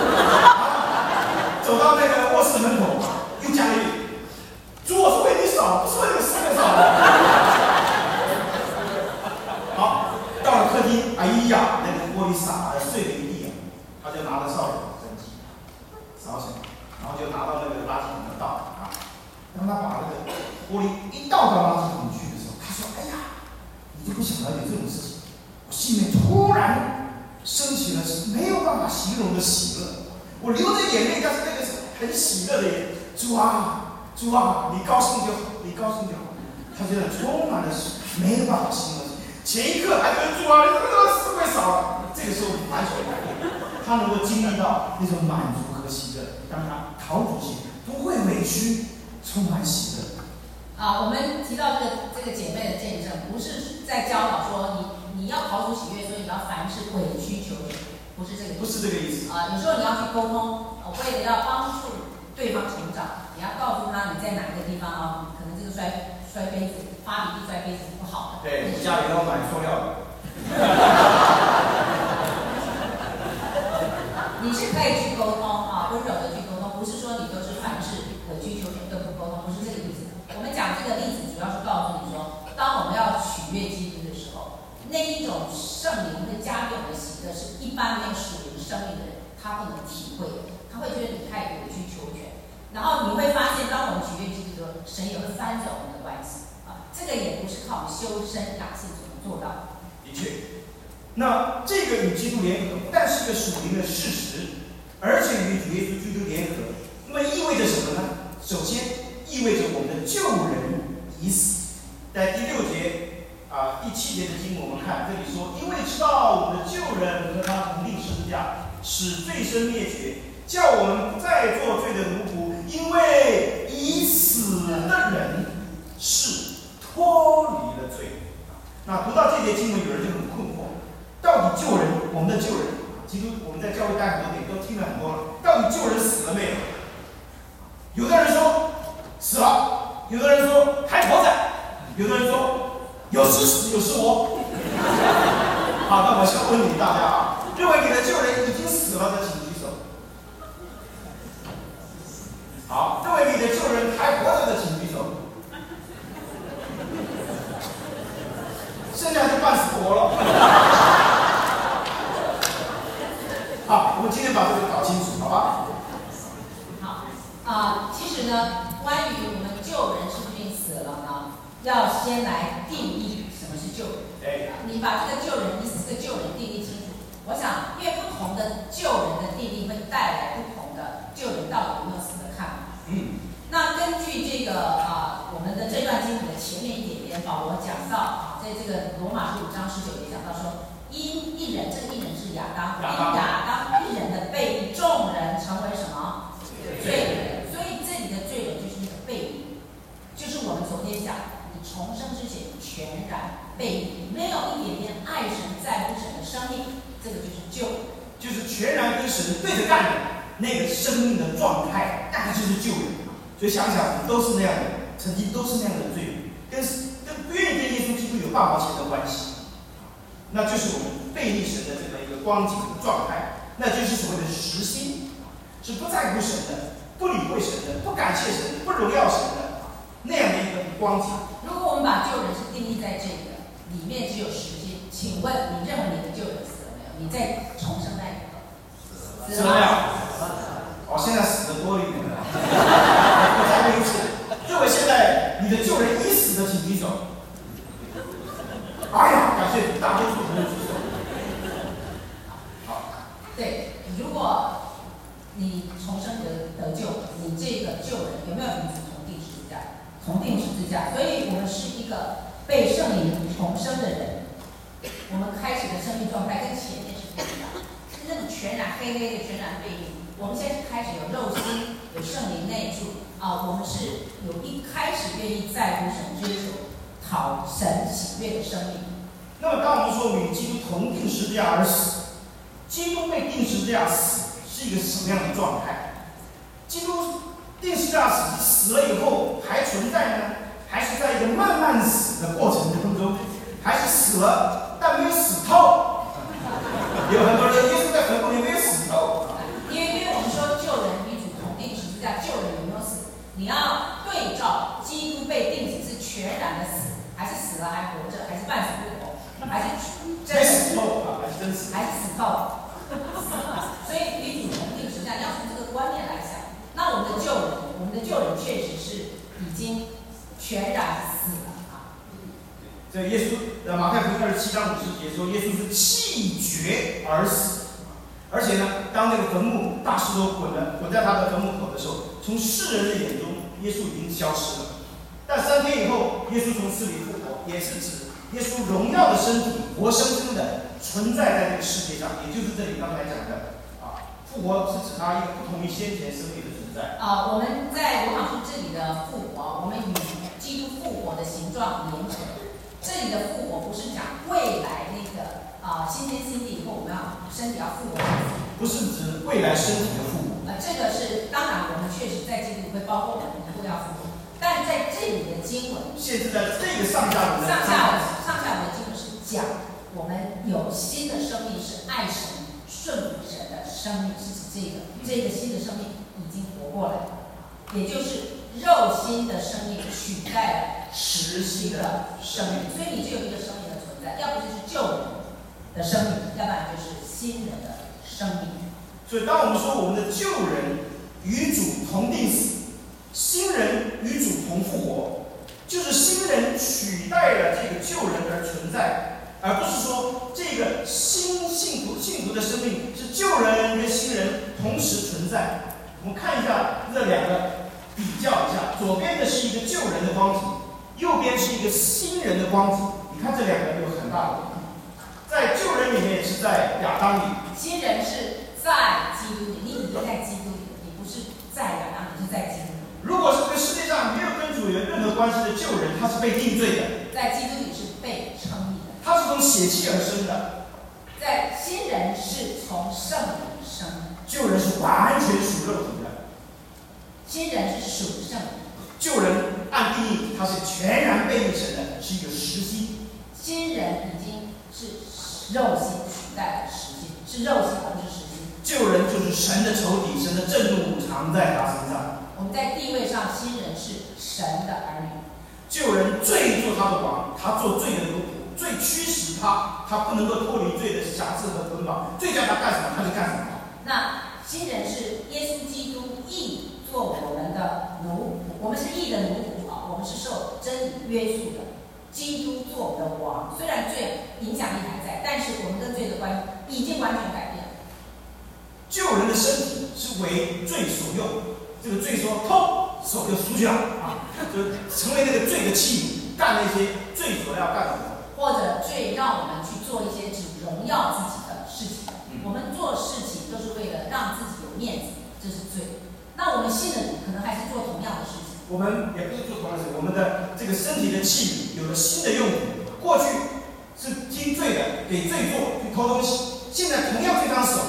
走到那个卧室门口，又加了一句：“主，我是为你扫，不是为你们三个扫的。”好，到了客厅，哎呀，那个玻璃洒的碎了一地啊！他就拿着扫帚整机扫起来，然后就拿到那个垃圾桶的倒啊。当他把那个玻璃一倒到垃圾桶去的时候，他说：“哎呀，你就不想了解这种事情。”我心里面突然升起了没有办法形容的喜乐。我流着眼泪，但是那个是很喜乐的眼。主啊，主啊，你高兴就好，你高兴就好。他现在充满了没有办法形容。前一刻还觉得主啊，你怎么这么死鬼少了？这个时候完全改变，他能够经历到那种满足和喜乐，让他逃出去，不会委屈，充满喜乐。 啊，我们提到这个这个姐妹的见证，不是在教导说你你要逃出喜悦，所以你要凡事委曲求全。不是这个意思， 不是这个意思啊！有时候你要去沟通，呃，为了要帮助对方成长，你要告诉他你在哪个地方啊，可能这个摔摔杯子、发脾气摔杯子是不好的。 对，家里要买塑料的。 你是可以去沟通啊，温柔的去沟通，不是说你都是凡事委曲求全都不沟通，不是这个意思。我们讲这个例子，主要是告诉你说，当我们要取悦基督的时候，那一种圣灵会加给我们的喜乐，是一般没有属灵生命的人他不能体会的，他会觉得你太委曲求全。然后你会发现，当我们取悦基督的时候，神也会翻转我们的关系啊。这个也不是靠我们修身养性所能做到的。 的确，那这个与基督联合，不但是一个属灵的事实，而且与主耶稣基督联合，那么意味着什么呢？首先，意味着我们的旧人已死。在第六节啊、第七节的经文，我们看这里说：“因为知道我们的旧人和他同定十字架，使罪身灭绝，叫我们不再做罪的奴仆。因为已死的人是脱离了罪。”那读到这节经文，有人就很困惑：到底旧人，我们的旧人，基督我们在教会待很多年，都听了很多了，到底旧人死了没有？有的人说死了，有的人说还活着，有的人说有时死有时活。好，那我想问你大家啊，认为你的旧人已经死了的，请举手。好，认为你的旧人还活着的，请举手。剩下就半死不活了。好，我们今天把这个搞清楚，好吧？ 好，啊、呃，其实呢，关于我们旧人是不是已经死了呢？要先来定义什么是旧人。 对， 你把这个旧人，你这个旧人定义清楚。我想，因为不同的旧人的定义会带来不同的旧人到底有没有死的看法。 嗯。 那根据这个啊、呃，我们的这段经文的前面一点点，保罗讲到啊，在这个罗马书五章十九节讲到说，因一人，这个一人是亚当，因亚当一人的背离，众人成为什么？罪人。所以这里的罪人就是那个背离，就是我们昨天讲，你重生之前全然背离，没有一点点爱神在乎神的生命，这个就是旧， 就是全然跟神对着干的。 那个生命的状态，那个就是救人。所以想想，我们都是那样的，曾经都是那样的罪人，跟跟不愿意跟耶稣基督有半毛钱的关系，那就是我们背逆神的这么一个光景和状态，那就是所谓的实心，是不在乎神的，不理会神的，不感谢神的，不荣耀神的那样的一个光景。 如果我们把救人是定义在这个里面只有实心，请问你认为你的救人死了没有？你在重生那一刻死了没有？哦，现在死的多了一点了。我再问一次，认为现在你的救人已死的，请举手。哎呀，感谢大多数朋友举手。好， 对，如果你重生得得救，你这个救人有没有与主同定十字架？同定十字架，所以我们是一个被圣灵重生的人。我们开始的生命状态跟前面是不一样，是那种全然黑黑的、全然背逆。我们现在是开始有肉心，有圣灵内住啊，我们是有一开始愿意在乎神、追求、讨神喜悦的生命。 那么，当我们说与基督同定十字架而死，基督被定十字架死是一个什么样的状态？基督定十字架死死了以后还存在呢，还是在一个慢慢死的过程当中，还是死了但没有死透？有很多人耶稣在坟墓里没有死透。 因为，因为我们说救人与主同定十字架，救人有没有死？你要对照基督被定死是全然的死，还是死了还活着，还是半死不活，还是真死透啊？还是真死？ 还是死透？所以与主同定十字架，要从这个观念来想，那我们的救人，我们的救人确实是已经全然死了啊。 这耶稣的马太福音二十七章五十节说，耶稣是气绝而死。而且呢，当那个坟墓大石头滚了，滚在他的坟墓口的时候，从世人的眼中，耶稣已经消失了。但三天以后，耶稣从死里复活，也是指耶稣荣耀的身体活生生的存在在这个世界上，也就是这里刚才讲的啊，复活是指他一个不同于先前生命的存在。 啊，我们在罗马书这里的复活，我们与基督复活的形状联合。这里的复活不是讲未来那个。啊，新天新地以后，我们要身体要复活， 不是指未来身体的复活。 呃，这个是当然，我们确实在基督里会包括我们以后要复活，但在这里的经文， 限制在这个上下文的上下文上下文的经文是讲我们有新的生命，是爱神、顺服神的生命，是指这个这个新的生命已经活过来了，也就是肉心的生命取代了实心的生命，所以你就有一个生命的存在，要不就是救人的生命，要不然就是新人的生命。 所以，当我们说我们的旧人与主同定死，新人与主同复活，就是新人取代了这个旧人而存在，而不是说这个新信徒信徒的生命是旧人跟新人同时存在。我们看一下这两个比较一下，左边的是一个旧人的光景，右边是一个新人的光景。你看这两个有很大的不同。在旧人里面也是在亚当里， 新人是在基督里，你已经在基督里，你不是在亚当，你是在基督里。 如果是跟世界上没有跟主有任何关系的旧人，他是被定罪的。 在基督里是被称义的， 他是从血气而生的。 在新人是从圣灵生的， 旧人是完全属肉体的， 新人是属圣灵。 旧人按定义他是全然被逆神的，是一个实心。 新人已经是肉心取代了实心，是肉心而不是实心。 旧人就是神的仇敌，神的震怒藏在他身上。 我们在地位上，新人是神的儿女。 旧人罪做他的王，他做罪的奴仆，罪驱使他，他不能够脱离罪的辖制和捆绑，罪叫他干什么他就干什么。 那新人是耶稣基督义做我们的奴仆，我们是义的奴仆啊，我们是受真理约束的。基督做我们的王，虽然罪影响力还在，但是我们跟罪的关系已经完全改变了。 旧人的身体是为罪所用，这个罪说痛，手就出去了啊，就成为那个罪的器皿，干那些罪所要干的活。 或者罪让我们去做一些只荣耀自己的事情，嗯、我们做事情都是为了让自己有面子，这是罪。那我们信的人可能还是做同样的事情。 我们也不是做同样的事，我们的这个身体的器皿有了新的用途。过去是听罪的，给罪做，去偷东西；现在同样这张手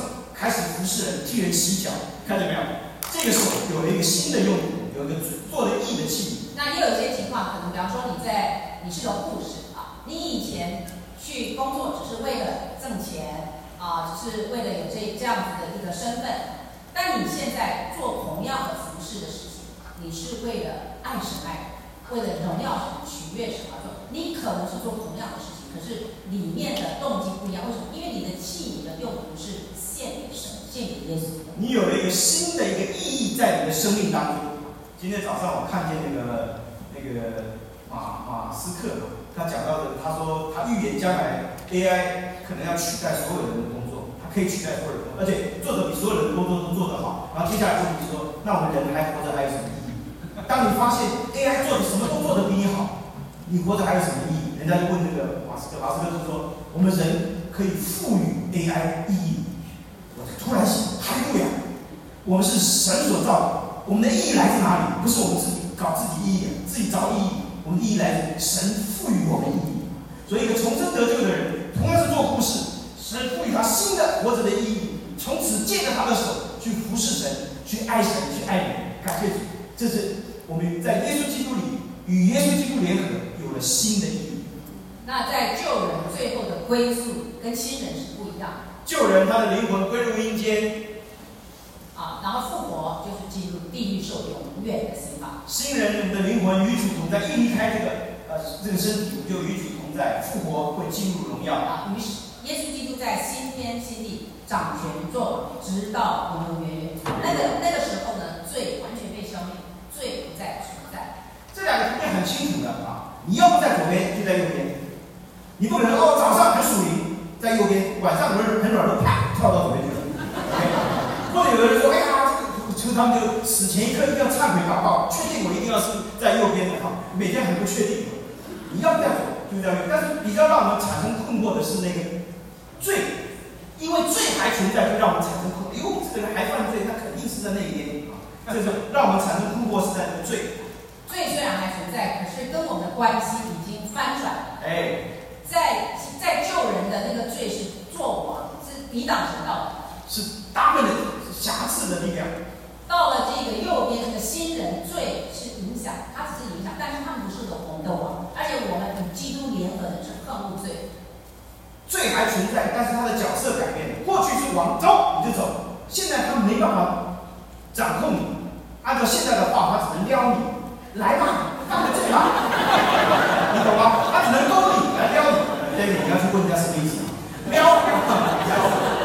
开始服侍人，替人洗脚，看见没有？这个时候有了一个新的用途，有一个做了义的器。 那也有一些情况，可能比方说你在你是个护士啊，你以前去工作只是为了挣钱啊，只是为了有这这样子的一个身份，但你现在做同样的服侍的事情，你是为了爱神爱人，为了荣耀神、取悦神而做。你可能是做同样的事情，可是里面的动机不一样。为什么？因为你的器皿的用途是献给神、献给耶稣的。 你有了一个新的一个意义在你的生命当中。今天早上我看见那个那个马马斯克，他讲到的，他说他预言将来 A I 可能要取代所有人的工作，它可以取代所有人，而且做得比所有人的工作都做得好。然后接下来问题是说，那我们人还活着还有什么意义？当你发现 A I 做的什么都做得比你好，你活着还有什么意义？人家就问那个马斯克，马斯克就说，我们人可以赋予 A I 意义。我突然想，哈利路亚，我们是神所造的，我们的意义来自哪里？不是我们自己搞自己意义，自己找意义，我们的意义来自神赋予我们意义。所以一个重生得救的人，同样是做护士，神赋予他新的活着的意义，从此借着他的手去服侍神，去爱神，去爱人。感谢主，这是我们在耶稣基督里与耶稣基督联合，有了新的意义。 那在救人最后的归宿跟亲人是不一样的。 救人，他的灵魂归入阴间， 啊，然后复活就是进入地狱受永远的刑罚。 新人，我们的灵魂与主同在，一离开这个呃这个身体，就与主同在，复活会进入荣耀。 啊，于是耶稣基督在新天新地掌权作王，直到永永远远。那个那个时候呢，罪完全被消灭，罪不再存在。 这两个图片很清楚的啊，你要不在左边，就在右边。你不可能哦，早上很属灵，在右边，晚上很很软弱，啪跳到左边去了。Okay? 或者有的人说，哎呀，这个他们就死前一刻一定要忏悔祷告，确定我一定要是在右边的哈，每天很不确定。你要不在左，就在右边。但是比较让我们产生困惑的是那个罪，因为罪还存在，就让我们产生困惑。哟，这个人还犯罪，那肯定是在那一边啊。这是让我们产生困惑是在这个罪。 罪虽然还存在，可是跟我们的关系已经翻转了。 哎。 在在救人的那个罪是作王，是抵挡神道的， 是他们的瑕疵的力量。 到了这个右边这个新人，罪是影响，他只是影响，但是他们不是个我们的王，而且我们与基督联合的是恨恶罪。 罪还存在，但是他的角色改变了。过去是王，走你就走，现在他没办法掌控你，按照现在的话，他只能撩你，来吧，放个嘴吧，你懂吗？他只能勾你来撩你。对，你要去问人家什么意思？撩撩撩，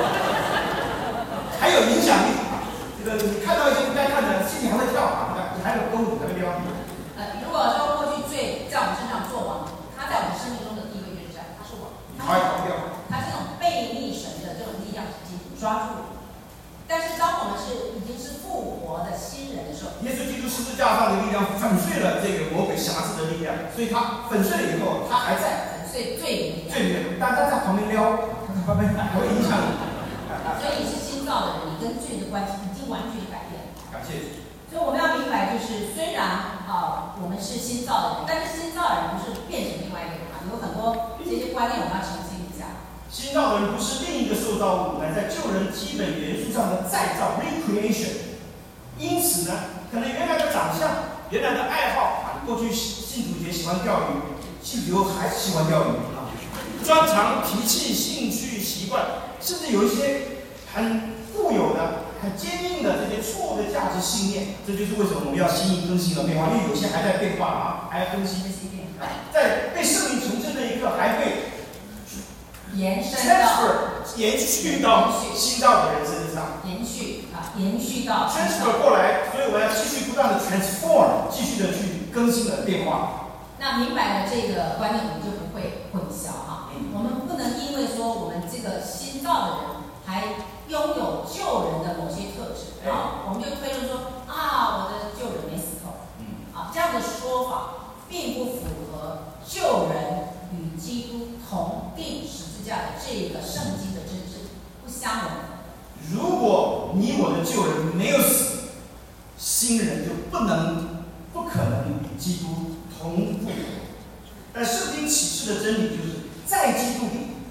还有影响力。这个你看到一些不该看的，心里还会跳啊，你还有勾你，还会撩你。 呃，如果说过去罪在我们身上做王，他在我们生命中的地位就是这样，他是王， 他会逃掉。 他这种背逆神的这种力量是紧紧抓住我们。但是当我们是已经是复活的新人的时候， 耶稣基督十字架上的力量粉碎了这个魔鬼辖制的力量，所以他粉碎了以后，他还在。 最最里面， 最里面，但他在旁边撩，旁边还会影响你。 所以你是新造的人，你跟罪的关系已经完全改变了。 感谢。 所以我们要明白，就是虽然啊、呃、我们是新造的人，但是新造的人不是变成另外一个人啊，有很多这些观念我们要澄清一下。 新造的人不是另一个受造物，乃在救人基本元素上的再造 （recreation）。因此呢，可能原来的长相、原来的爱好啊，过去信主节喜欢钓鱼。信主后还是喜欢钓鱼啊，专长、脾气、兴趣、习惯，甚至有一些很固有的、很坚硬的这些错误的价值信念。这就是为什么我们要新颖更新和变化，因为有些还在变化啊，还要更新。在被圣灵重生的一刻，还会延伸到延续到新造的人身上， 延续啊，延续到 transfer 过来，所以我们要继续不断的 transform， 继续的去更新和变化。那明白了这个观念，我们就不会混淆哈。嗯、我们不能因为说我们这个新造的人还拥有旧人的某些特质，然后我们就推论说啊，我的旧人没死透。嗯，啊，这样的说法并不符合旧人与基督同定十字架的这个圣经的真正，不相容。 如果你我的旧人没有死，新人就不能、不可能与基督同复活。但圣经启示的真理就是，在基督里，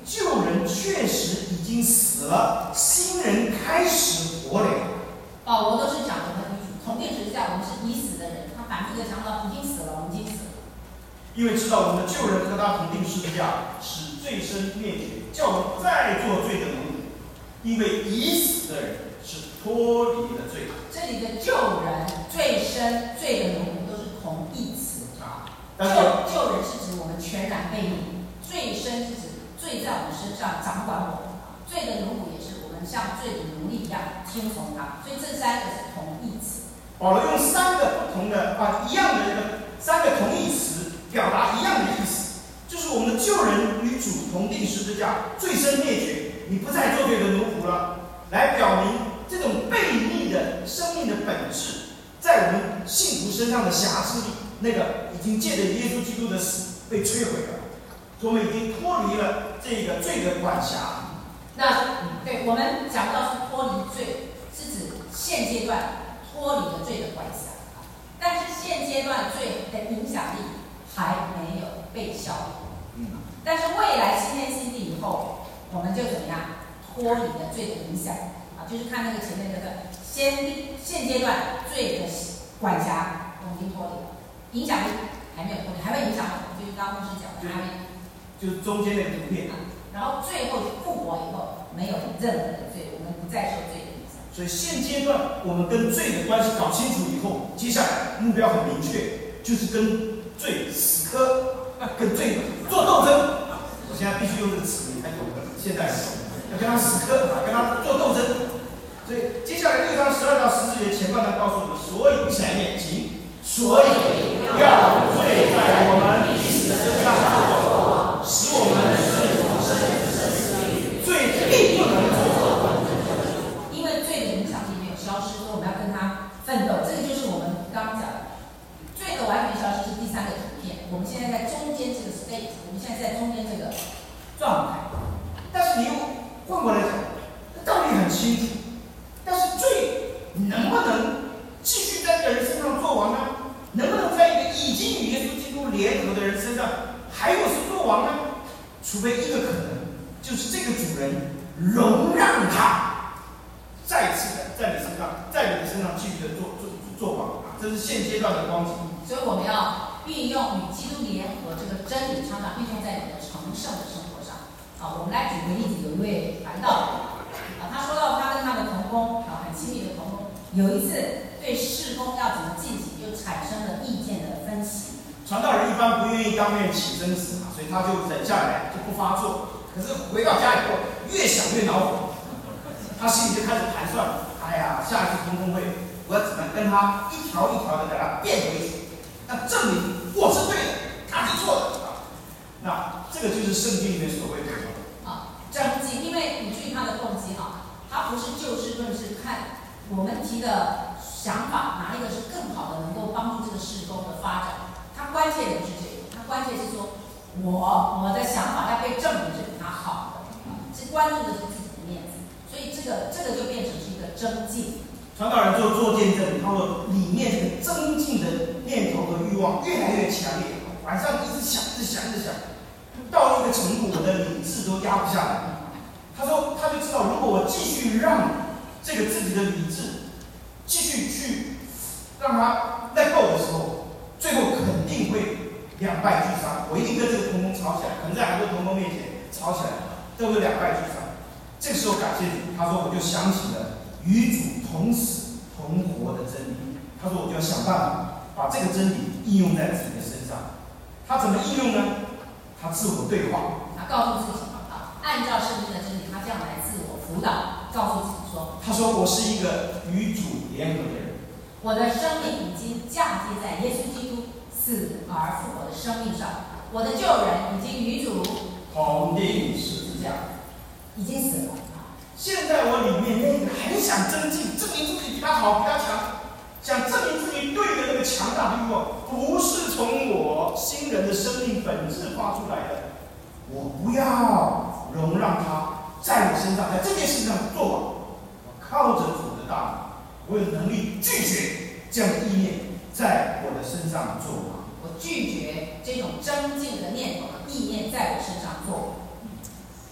旧人确实已经死了，新人开始活了。 保罗都是讲我们与主同定十字架，我们是已死的人，他反复的强调已经死了，我们已经死了。 因为知道我们的旧人和他同定十字架，使罪身灭绝，叫我们再做罪的奴隶。因为已死的人是脱离了罪。 这里的旧人、罪身、罪的奴隶都是同义词啊。 但是旧旧人是指我们全然背逆，罪身是指罪在我们身上掌管我们，罪的奴仆也是我们像罪的奴隶一样听从他，所以这三个是同义词。 保罗用三个不同的啊一样的一个三个同义词表达一样的意思，就是我们的旧人与主同定十字架，罪身灭绝，你不再做罪的奴仆了，来表明这种悖逆的生命的本质，在我们信徒身上的瑕疵里，那个已经借着耶稣基督的死被摧毁了，所以我们已经脱离了这个罪的管辖。 那对我们讲到是脱离罪，是指现阶段脱离了罪的管辖，但是现阶段罪的影响力还没有被消除。嗯，但是未来新天新地以后，我们就怎么样脱离了罪的影响啊？就是看那个前面那个先现阶段罪的管辖，我们已经脱离了，影响力还没有脱离，还会影响我们，就是刚刚牧师讲的，还没， 就是中间那个图片。 然后最后复活以后，没有任何的罪，我们不再受罪的影响。 所以现阶段我们跟罪的关系搞清楚以后，接下来目标很明确，就是跟罪死磕，跟罪做斗争。我现在必须用这个词，你才懂得。现在要跟他死磕，跟他做斗争。所以接下来六章十二到十四节前半段告诉我们，所以下面请，所以要罪在我们彼此身上做，使我们顺从神的旨意，罪必不能做。 因为罪的影响力没有消失，所以我们要跟他奋斗。这个就是我们刚刚讲的，罪的完全消失是第三个图片。我们现在在中间这个 state， 我们现在在中间这个状态。 但是你又换过来讲，道理很清楚。但是罪能不能继续在这个人身上做王呢？能不能在一个已经与耶稣基督联合的人身上还有是做王呢？除非一个可能，就是这个主人容让他再次的在你身上，在你的身上继续的做做做王啊！这是现阶段的光景。 所以我们要运用与基督联合这个真理，常常运用在你的成圣的生活上。啊，我们来举个例子，有一位传道人啊，他说到他跟他的同工啊，很亲密的同工，有一次对事工要怎么进行，就产生了意见的分歧。 传道人一般不愿意当面起争执嘛，所以他就忍下来，就不发作。可是回到家以后，越想越恼火，他心里就开始盘算：哎呀，下一次同工会，我要怎么跟他一条一条的给他辩回去，那证明我是对的，他是错的啊。那这个就是圣经里面所谓的啊争竞，因为你注意他的动机啊，他不是就事论事，看我们提的想法哪一个是更好的，能够帮助这个事工的发展。他关切的不是这个，他关切是说我我的想法要被证明是比他好的，是关注的是自己的面子，所以这个这个就变成是一个争竞。 传道人做做见证，他说里面这个增进的念头和欲望越来越强烈，晚上一直想，一直想，一直想，到了一个程度，我的理智都压不下来。他说，他就知道，如果我继续让这个自己的理智继续去让他let go的时候，最后肯定会两败俱伤。我一定跟这个同工吵起来，可能在很多同工面前吵起来，都会两败俱伤。这个时候感谢主，他说我就想起了与主同死同活的真理。他说我就要想办法把这个真理应用在自己的身上。他怎么应用呢？他自我对话， 他告诉自己啊，按照圣经的真理，他这样来自我辅导，告诉自己说： 他说我是一个与主联合的人， 我的生命已经嫁接在耶稣基督死而复活的生命上，我的旧人已经与主同定十字架， 已经死了。 现在我里面那个很想增进，证明自己比他好，比他强，想证明自己对的那个强大的欲望，不是从我新人的生命本质发出来的。我不要容让他在我身上，在这件事上做王。我靠着主的大能，我有能力拒绝这样的意念在我的身上做王。 我拒绝这种争竞的念头和意念在我身上做王。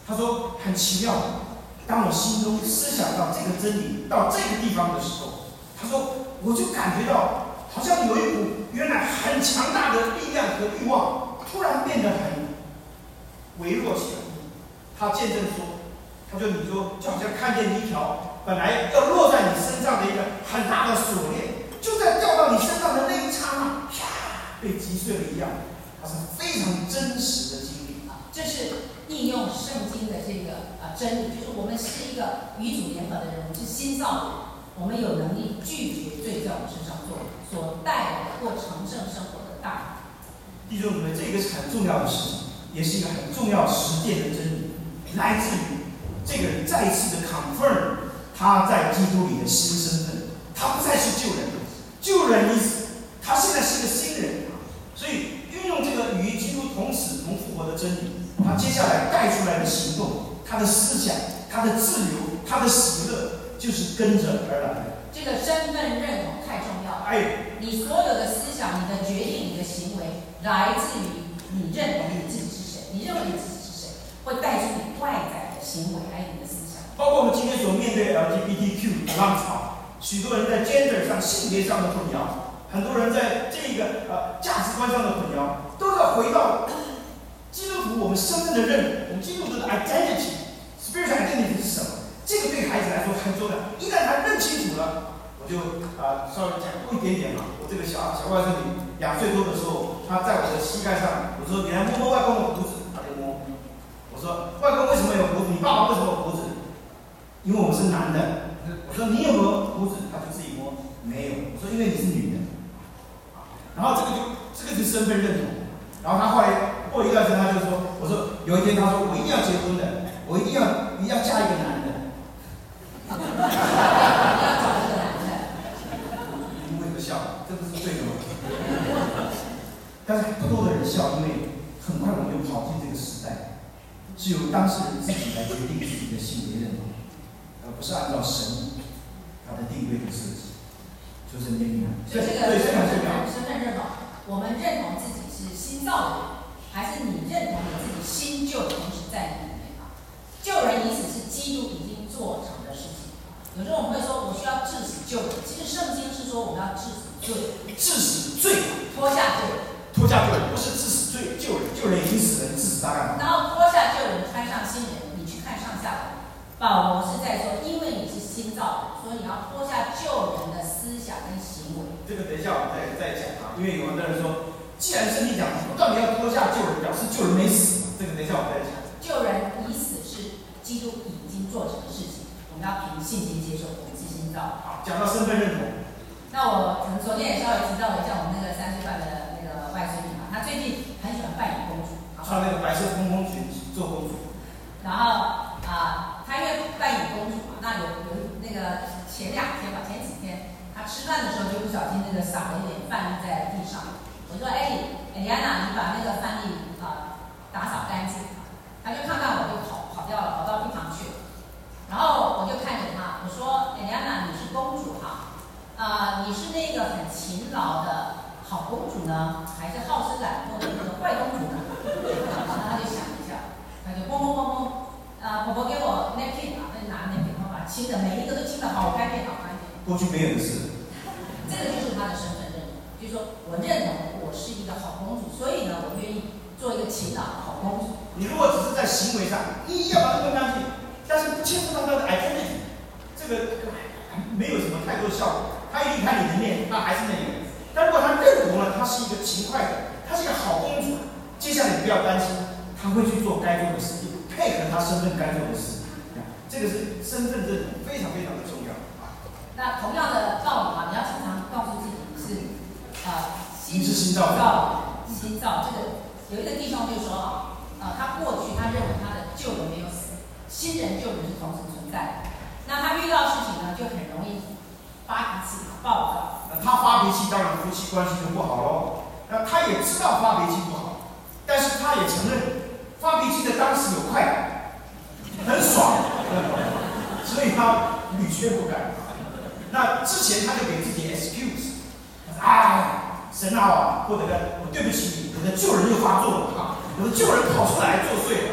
他说很奇妙，当我心中思想到这个真理到这个地方的时候，他说我就感觉到好像有一股原来很强大的力量和欲望，突然变得很微弱起来。他见证说，他说你说就好像看见一条本来要落在你身上的一个很大的锁链，就在掉到你身上的那一刹那，啪，被击碎了一样。它是非常真实的经历啊，这是应用圣经的这个啊真理，就是我们是一个与主联合的人，我们是新造的人，我们有能力拒绝罪在我们身上做所带来的过成圣生活的大能。 弟兄姊妹，这个是很重要的事情，也是一个很重要实践的真理，来自于这个人再一次的 confirm 他在基督里的新身份，他不再是旧人，旧人已死，他现在是个新人，所以。运用这个与基督同死同复活的真理，他接下来带出来的行动，他的思想，他的自由，他的喜乐，就是跟着而来的。 这个身份认同太重要了。 哎， 你所有的思想、你的决定、你的行为，来自于你认同你自己是谁，你认为你自己是谁，会带出你外在的行为，还有你的思想。 包括我们今天所面对 L G B T Q 浪潮，许多人在 gender 上、性别上的混淆。很多人在这个呃价值观上的混淆，都要回到基督徒我们身份的认同，我们基督徒的 identity、spiritual identity 是什么？这个对孩子来说很重要。一旦他认清楚了，我就啊、呃、稍微讲多一点点嘛。我这个小小外甥女两岁多的时候，她在我的膝盖上，我说你来摸摸外公的胡子，她就摸。我说外公为什么有胡子？你爸爸为什么有胡子？因为我们是男的。我说你有没有胡子？她就自己摸，没有。我说因为你是女的。然后这个就这个就是身份认同，然后他后来过一段时间他就说，我说有一天他说我一定要结婚的，我一定要一定要嫁一个男的， 要找一个男的， 你为什么笑？这不是对的吗？但是不多的人笑，因为很快我们就跑进这个时代，是由当事人自己来决定自己的性别认同，而不是按照神他的定位的设计。就是年龄， 所以这个身份认身份认同，我们认同自己是新造的人，还是你认同你自己新旧同时在你里面啊？旧人已死是基督已经做成的事情。有时候我们会说，我需要治死旧人，其实圣经是说我们要治死罪， 治死罪， 脱下旧人， 脱下旧人，不是治死罪旧人，旧人已经死了，你治死他干嘛？ 然后脱下旧人，穿上新人，你去看上下文。保罗是在说，因为你是新造的，所以你要脱下旧人的思想跟行为。 这个等一下我们再再讲啊，因为有很多人说，既然圣经讲不断的要脱下旧人，表示旧人没死，这个等一下我们再讲。 旧人已死是基督已经做成的事情，我们要凭信心接受，我们是新造。 好，讲到身份认同， 那我可能昨天也稍微提到了一下我们那个三岁半的那个外孙女嘛，她最近很喜欢扮演公主， 穿那个白色蓬蓬裙做公主， 然后啊。她因为扮演公主嘛，那有有那个前两天吧，前几天她吃饭的时候就不小心那个撒了一点饭粒在地上。我说：“哎，艾丽安娜，你把那个饭粒啊、呃、打扫干净。”她就看看我就跑跑掉了，跑到一旁去了。然后我就看着她，我说：“艾丽安娜，你是公主哈，啊、呃，你是那个很勤劳的好公主呢，还是好吃懒做的那个坏公主呢？”然后她就想一下，她就砰砰砰砰。呃，婆婆给我 napkin 啊，那拿 napkin 我把它清的，每一个都清的好干净，好干净。 过去没有的事。 这个就是她的身份认同，就是说我认同我是一个好公主，所以呢，我愿意做一个勤劳的好公主。 你如果只是在行为上，你要把它弄干净，但是不牵涉到他的 identity， 这个没有什么太多的效果。他一离开你的面，他还是那个人。但如果他认同了，他是一个勤快的，他是一个好公主，接下来你不要担心，他会去做该做的事情。配合他身份该做的事，这个是身份认同非常非常的重要。 那同样的道理啊，你要常常告诉自己是啊、呃、新造新造。这个有一个弟兄就说啊，呃，他过去他认为他的旧人没有死，新人旧人是同时存在的。那他遇到事情呢，就很容易发脾气、暴躁。 那他发脾气，当然夫妻关系就不好喽。那他也知道发脾气不好，但是他也承认。发脾气的当时有快感，很爽，所以他屡劝不改。那之前他就给自己 excuse， 哎，神啊，或者我对不起你，我的旧人又发作了啊，我的旧人跑出来作祟了啊，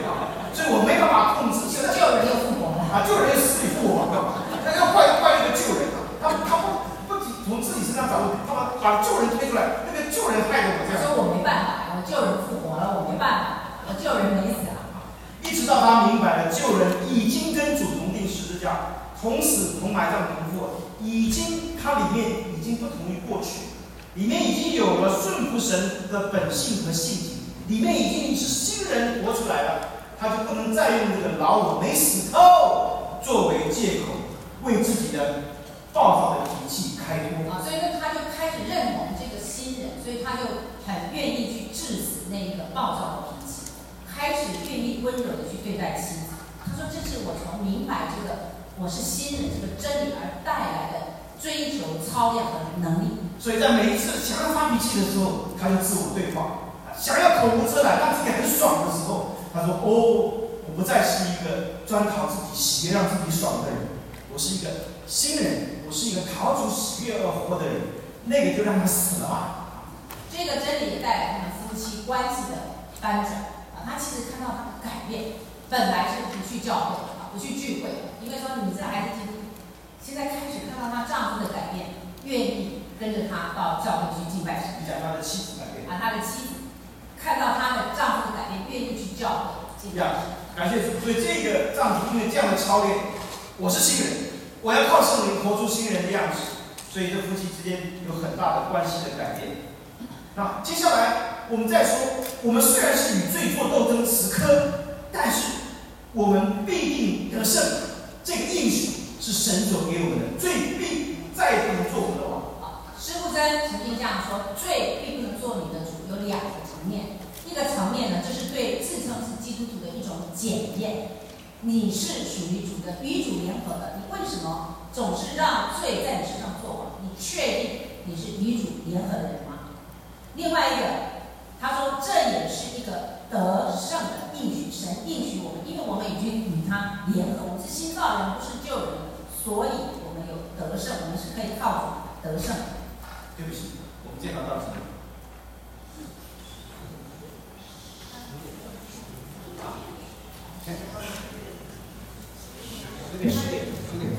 所以我没办法控制。现在救人又复活了啊，救人又死里复活，那要怪怪那个救人啊，他他不不从自己身上找问题，他把把救人推出来，那个救人害得我这样。 说我没办法，我救人复活了，我没办法，我救人没死啊。 一直到他明白了救人已经跟主同定十字架，同死同埋葬同复活，已经他里面已经不同于过去，里面已经有了顺服神的本性和性情，里面已经是新人活出来了，他就不能再用这个老我没死透作为借口，为自己的暴躁的脾气开脱啊。所以呢，他就开始认同这个新人，所以他就很愿意去治死那一个暴躁的脾气，开始愿意温柔的去对待妻子。他说：“这是我从明白这个我是新人这个真理而带来的追求操练和能力。” 所以在每一次想要发脾气的时候，他就自我对话；想要口无遮拦，让自己很爽的时候，他说：“哦，我不再是一个专讨自己喜悦、让自己爽的人，我是一个新人，我是一个讨主喜悦而活的人。”那个就让他死了吧。 这个真理也带来他们夫妻关系的翻转啊！他其实看到他的改变，本来是不去教会啊，不去聚会，因为说你这孩子基督，现在开始看到她丈夫的改变，愿意跟着他到教会去敬拜神。 你讲他的妻子改变啊，他的妻子看到他的丈夫的改变，愿意去教会敬拜神。 感谢主。所以这个丈夫因为这样的操练，我是新人，我要靠圣灵活出新人的样子。所以这夫妻之间有很大的关系的改变。那接下来我们再说，我们虽然是与罪做斗争时刻，但是我们必定得胜。这个应许是神所给我们的，罪必再不能做我们的王。 啊，施布真曾经这样说：罪并不能做你的主，有两个层面。一个层面呢，就是对自称是基督徒的一种检验。你是属于主的，与主联合的，你为什么总是让罪在你身上作王？你确定你是与主联合的人吗？另外一个，他说这也是一个得胜的应许，神应许我们，因为我们已经与他联合，我们是新造人，不是旧人，所以我们有得胜，我们是可以靠主得胜。 对不起，我们这堂到这里。十点，十点，十点，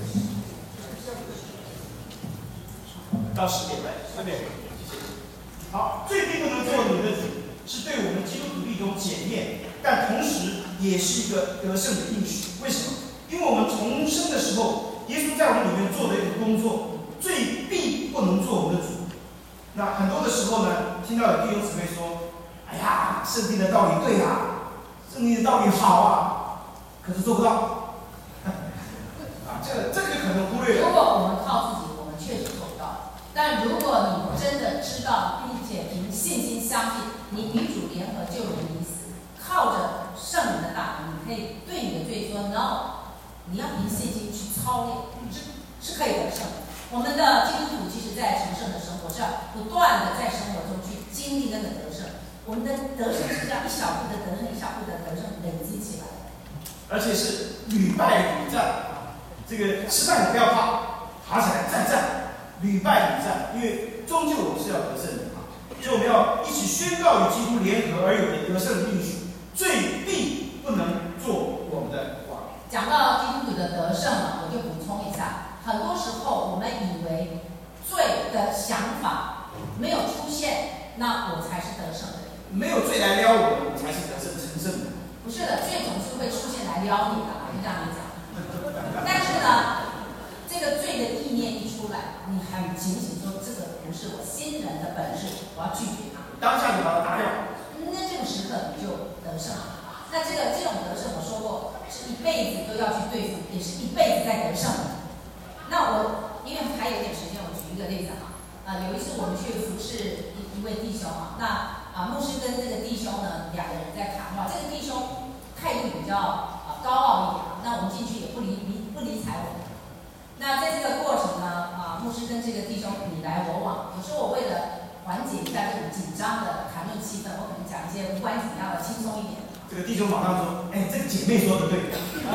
到十点来，十点，谢谢。好，罪并不能做你的主，是对我们基督徒的一种检验，但同时也是一个得胜的应许。为什么？因为我们重生的时候，耶稣在我们里面做的一个工作，罪必不能做我们的主。那很多的时候呢，听到有弟兄姊妹说：“哎呀，圣经的道理对啊，圣经的道理好啊，可是做不到。”啊，这个这个可能忽略了。 如果我们靠自己，我们确实做不到。但如果你真的知道，并且凭信心相信，你与主联合救人于死，靠着圣灵的大能，你可以对你的罪说 no。你要凭信心去操练，是是可以得胜的。我们的基督徒其实在成圣的生活上，不断的在生活中去经历那个得胜。我们的得胜是这样一小步的得胜，一小步的得胜累积起来的，而且是屡败屡战。这个失败你不要怕，爬起来再战，屡败屡战，因为终究我们是要得胜的啊！所以我们要一起宣告与基督联合而有的得胜的应许，罪必不能做我们的王。 讲到基督徒的得胜呢，我就补充一下，很多时候我们以为罪的想法没有出现，那我才是得胜的人。 没有罪来撩我，我才是得胜成圣的。 不是的，罪总是会出现来撩你的，我就这样讲。但是呢，这个罪的意念一出来，你很警醒说这个不是我新人的本事，我要拒绝它。 当下就把它打掉。 那这个时刻你就得胜了。那这个这种得胜，我说过是一辈子都要去对付，也是一辈子在得胜的。那我因为还有一点时间，我举一个例子哈。呃，有一次我们去服侍一一位弟兄哈，那啊牧师跟这个弟兄呢两个人在谈话，这个弟兄态度比较啊高傲一点，那我们进去也不理理不理睬我们。那在这个过程呢，啊牧师跟这个弟兄你来我往，有时候我为了缓解一下这种紧张的谈论气氛，我可能讲一些无关紧要的、轻松一点。 这个弟兄马上说：“哎，这个姐妹说的对。”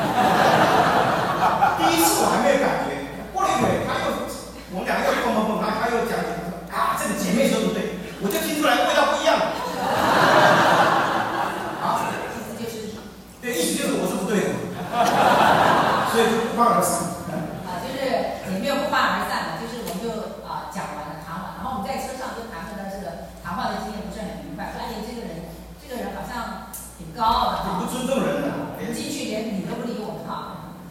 第一次我还没有感觉，过了一会，他又我们两个又碰碰碰，他他又讲讲说：“啊，这个姐妹说的对。”我就听出来味道不一样了。啊， 意思就是， 对，意思就是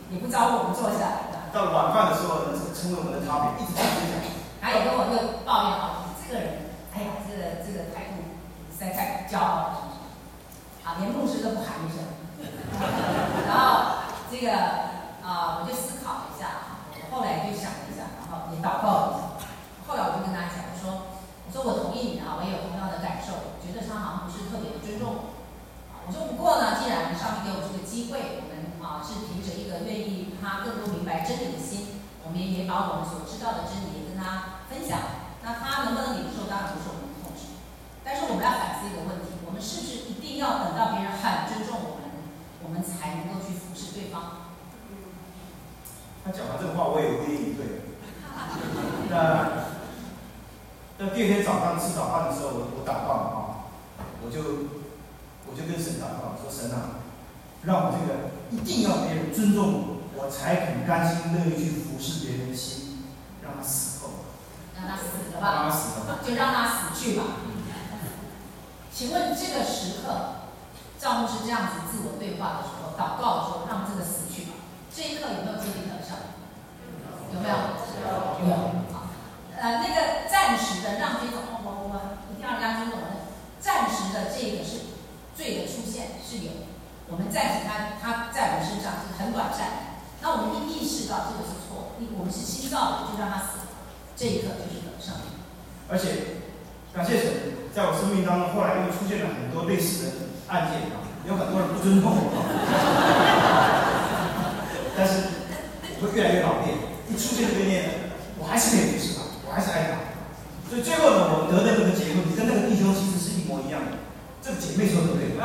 也不找我们坐下来的。 到晚饭的时候，成为我们的 topic， 一直讲一直讲。 还有跟我又抱怨啊，你这个人，哎呀，这个这个态度实在太骄傲了，是不是？啊，连牧师都不喊一声。然后这个啊，我就思考了一下，我后来就想了一下，然后也祷告了一下。后来我就跟他讲，我说，我说我同意你啊，我也有同样的感受，觉得他好像不是特别的尊重我。啊，我说不过呢，既然上帝给我这个机会，我们啊是凭着一个愿意他更多明白真理的心，我们也把我们所知道的真理也跟他分享。那他能不能领受，当然不是我们的控制。但是我们要反思一个问题，我们是不是一定要等到别人很尊重我们，我们才能够去服侍对方？ 他讲完这个话，我也无言以对。那那第二天早上吃早饭的时候，我我祷告啊，我就我就跟神祷告说：神啊，让我这个一定要别人尊重我，我才肯甘心乐意去服侍别人的心，让他死透。 让他死了吧， 让他死了吧， 就让他死去吧。请问这个时刻，赵牧师这样子自我对话的时候，祷告的时候，让这个死去吧，这一刻有没有经历得上？有没有？有。好，呃，那个暂时的让这种我我一定要人家尊重我的，暂时的这个是罪的出现是有，我们暂时他他在我们身上是很短暂的。那我们一意识到这个是错，我们是新造的，就让他死。这一刻就是得胜。 而且，感谢神，在我生命当中，后来又出现了很多类似的案件啊，有很多人不尊重我，但是我会越来越老练，一出现这个念，我还是可以服侍他，我还是爱他。所以最后呢，我得的那个结论跟那个弟兄其实是一模一样的。这个姐妹说的对。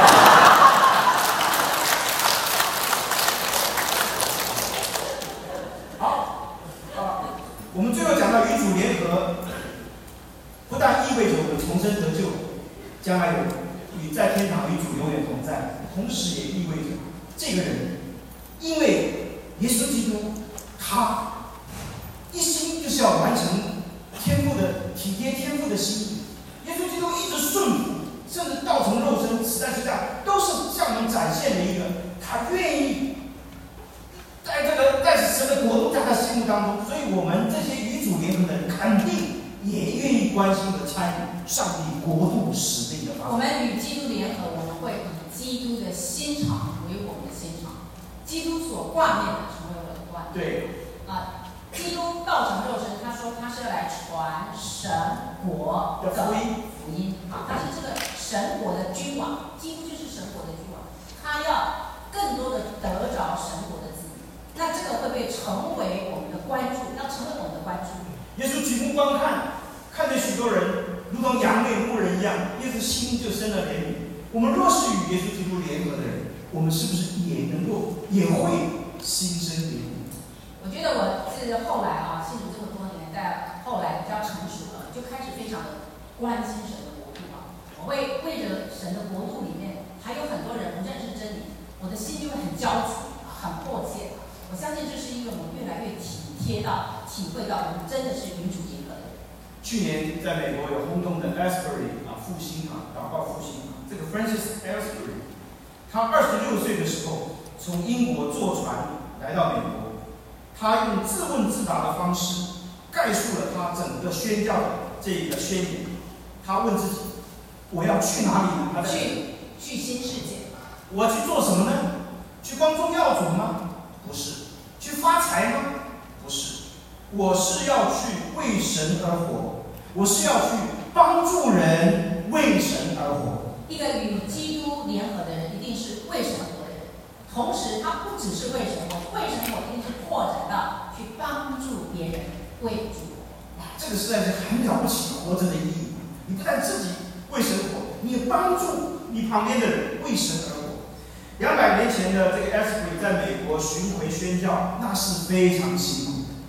我们最后讲到与主联合，不但意味着我们重生得救，将来有与在天堂与主永远同在，同时也意味着这个人，因为耶稣基督，他一心就是要完成天父的体贴天父的心意。耶稣基督一直顺服，甚至道成肉身，死在十字架，都是向我们展现了一个他愿意。在这个在神的国度在他心目当中，所以我们这些与主联合的人，肯定也愿意关心和参与上帝国度使命的发展。 我们与基督联合，我们会以基督的心肠为我们的心肠，基督所挂念的成为我的挂念。 对啊，基督道成肉身，他说他是要来传神国的福音， 福音啊，他是这个神国的君王，基督就是神国的君王，他要更多的得着神国的子民。那这个会不会成为我们的关注？要成为我们的关注。 耶稣举目观看，看见许多人如同羊类牧人一样，耶稣心就生了怜悯。我们若是与耶稣基督联合的人，我们是不是也能够也会心生怜悯？ 我觉得我是后来啊，信主这么多年，在后来比较成熟了，就开始非常的关心神的国度啊。我会为着神的国度里面还有很多人不认识真理，我的心就会很焦急，很迫切。我相信这是一个我们越来越体贴到、体会到，我们真的是与主结合的人。 去年在美国有轰动的 Asbury 啊复兴啊祷告复兴啊，这个 Francis Asbury， 他二十六岁的时候从英国坐船来到美国，他用自问自答的方式概述了他整个宣教的这个宣言。他问自己：我要去哪里呢？他去去新世界。 我要去做什么呢？去光宗耀祖吗？不是。去发财吗？不是。我是要去为神而活，我是要去帮助人为神而活。 一个与基督联合的人，一定是为神活的人。同时，他不只是为神活，为神活一定是扩展到去帮助别人为主活。 哇，这个实在是很了不起活着的意义。你不但自己为神活，你也帮助你旁边的人为神而活。两百年前的这个 Asbury 在美国巡回宣教，那是非常辛苦的。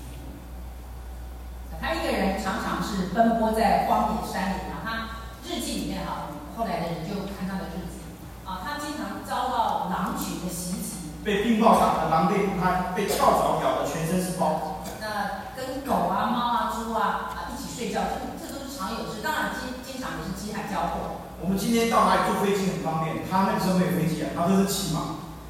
他一个人常常是奔波在荒野山里啊，他日记里面哈，后来的人就看他的日记啊，他经常遭到狼群的袭击， 被冰雹打得狼狈不堪，被跳蚤咬得全身是包。 那跟狗啊、猫啊、猪啊啊一起睡觉，这这都是常有事。当然经经常也是饥寒交迫。 我们今天到哪里坐飞机很方便，他那个时候没有飞机啊，他都是骑马。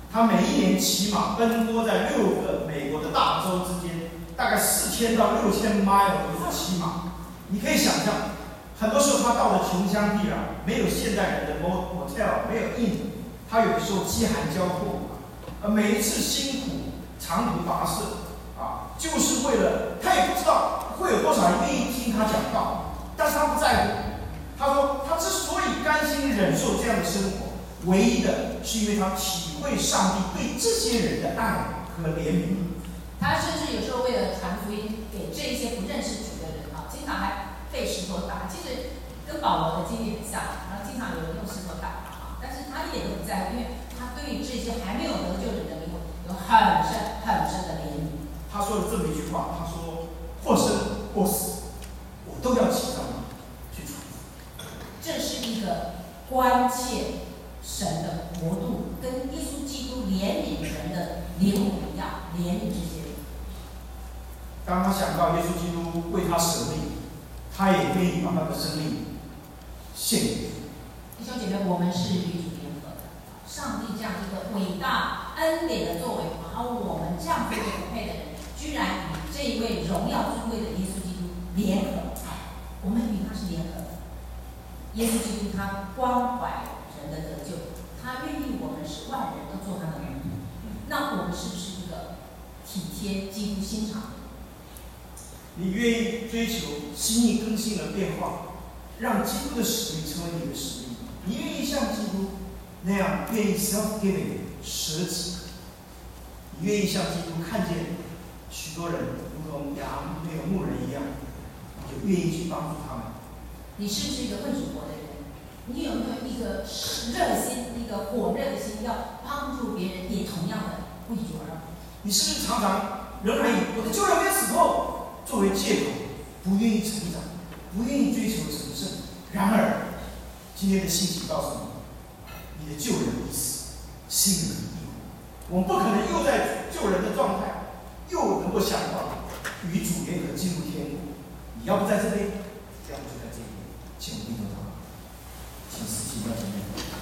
他每一年骑马奔波在六个美国的大洲之间，大概四千到六千 mile 都是骑马。你可以想象，很多时候他到了穷乡僻壤，没有现代人的 motel， 没有 inn， 他有的时候饥寒交迫，呃，每一次辛苦长途跋涉啊，就是为了他也不知道会有多少人愿意听他讲道，但是他不在乎。他说，他之所以甘心忍受这样的生活，唯一的是因为他体会上帝对这些人的爱和怜悯。 他甚至有时候为了传福音给这一些不认识主的人啊，经常还被石头打。其实跟保罗的经历很像，然后经常有人用石头打他啊，但是他一点都不在乎，因为他对于这些还没有得救的人的灵魂有很深很深的怜悯。 他说了这么一句话，他说：“或生或死，我都要骑上马去传。” 这是一个关切神的国度，跟耶稣基督怜悯人的灵魂一样，怜悯这些人。 当他想到耶稣基督为他舍命，他也愿意把他的生命献给弟兄姐妹，我们是与主联合的。上帝这样一个伟大恩典的作为，把我们这样子一个不配的人，居然与这一位荣耀尊贵的耶稣基督联合，我们与他是联合的。耶稣基督他关怀人的得救，他愿意我们使万人都做他的门徒。那我们是不是一个体贴基督心肠的人？ 你愿意追求心意更新的变化，让基督的使命成为你的使命？你愿意像基督那样愿意 self-giving 舍己？你愿意像基督看见许多人如同羊没有牧人一样，你就愿意去帮助他们？ 你是不是一个为主活的人？你有没有一个热心、一个火热的心，要帮助别人，也同样的为主而活？ 你是不是常常仍然以我的救人没死透作为借口，不愿意成长，不愿意追求成圣？然而，今天的信息告诉你，你的救人已死，信人已活。我们不可能又在救人的状态，又能够想到与主联合进入天国。你要不在这边，要不就在这边，请我们低头祷告，请司机到这边。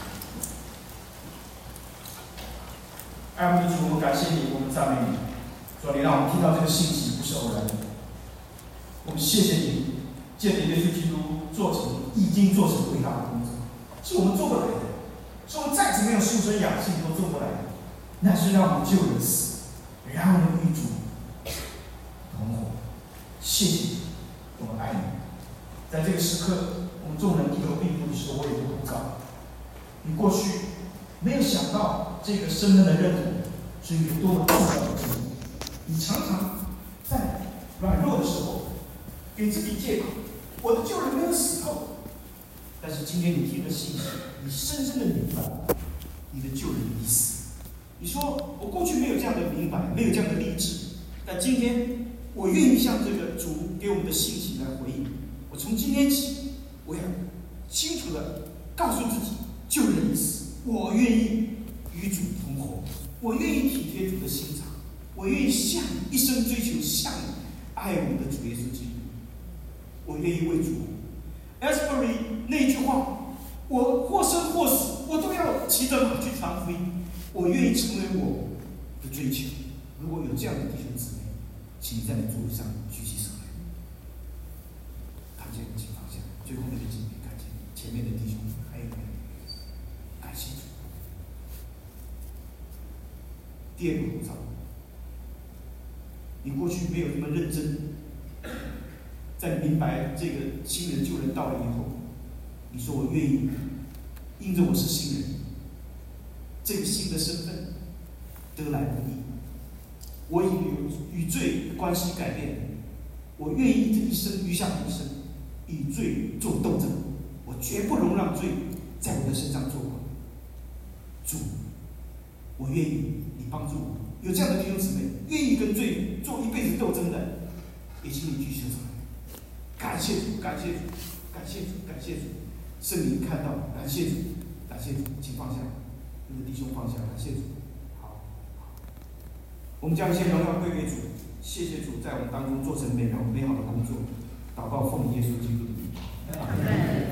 爱我们的主，我们感谢你，我们赞美你。主，你让我们听到这个信息不是偶然的。我们谢谢你，借着耶稣基督做成，已经做成伟大的工作，是我们做不来的，是我们再怎么样修身养性都做不来的。那是让我们救人死，让我们与主同活。谢谢你，我们爱你。在这个时刻，我们众人低头并步的时候，我也不祷告。你过去没有想到这个身份的认同是一个多么重要的事情。你常常在软弱的时候给自己借口，我的救人没有死透。但是今天你听了信息，你深深的明白，你的救人已死。你说我过去没有这样的明白，没有这样的励志，但今天我愿意向这个主给我们的信息来回应。我从今天起，我要清楚的告诉自己，救人已死，我愿意与主同活，我愿意体贴主的心肠，我愿意像一生追求像爱我们的主耶稣基督，我愿意为主。Asbury 那句话，我或生或死，我都要骑着马去传福音。我愿意成为我的追求。如果有这样的弟兄姊妹，请在你座位上举起手来。看见请放下，最后面的敬拜，看见前面的弟兄还有没有？感谢主。第二个护照，你过去没有那么认真，在明白这个新人救人到了以后，你说我愿意，因着我是新人，这个新的身份得来不易，我已有与罪关系改变，我愿意这一生余下的一生与罪做斗争，我绝不容让罪在我的身上作怪。主，我愿意你帮助我。有这样的弟兄姊妹愿意跟罪做一辈子斗争的，也请你举手出来。感谢主，感谢主，感谢主，感谢主。圣灵看到，感谢主，感谢主，请放下，那个弟兄放下，感谢主。好，我们将一切荣耀归给主，谢谢主在我们当中做成美好美好的工作。祷告奉耶稣基督的名。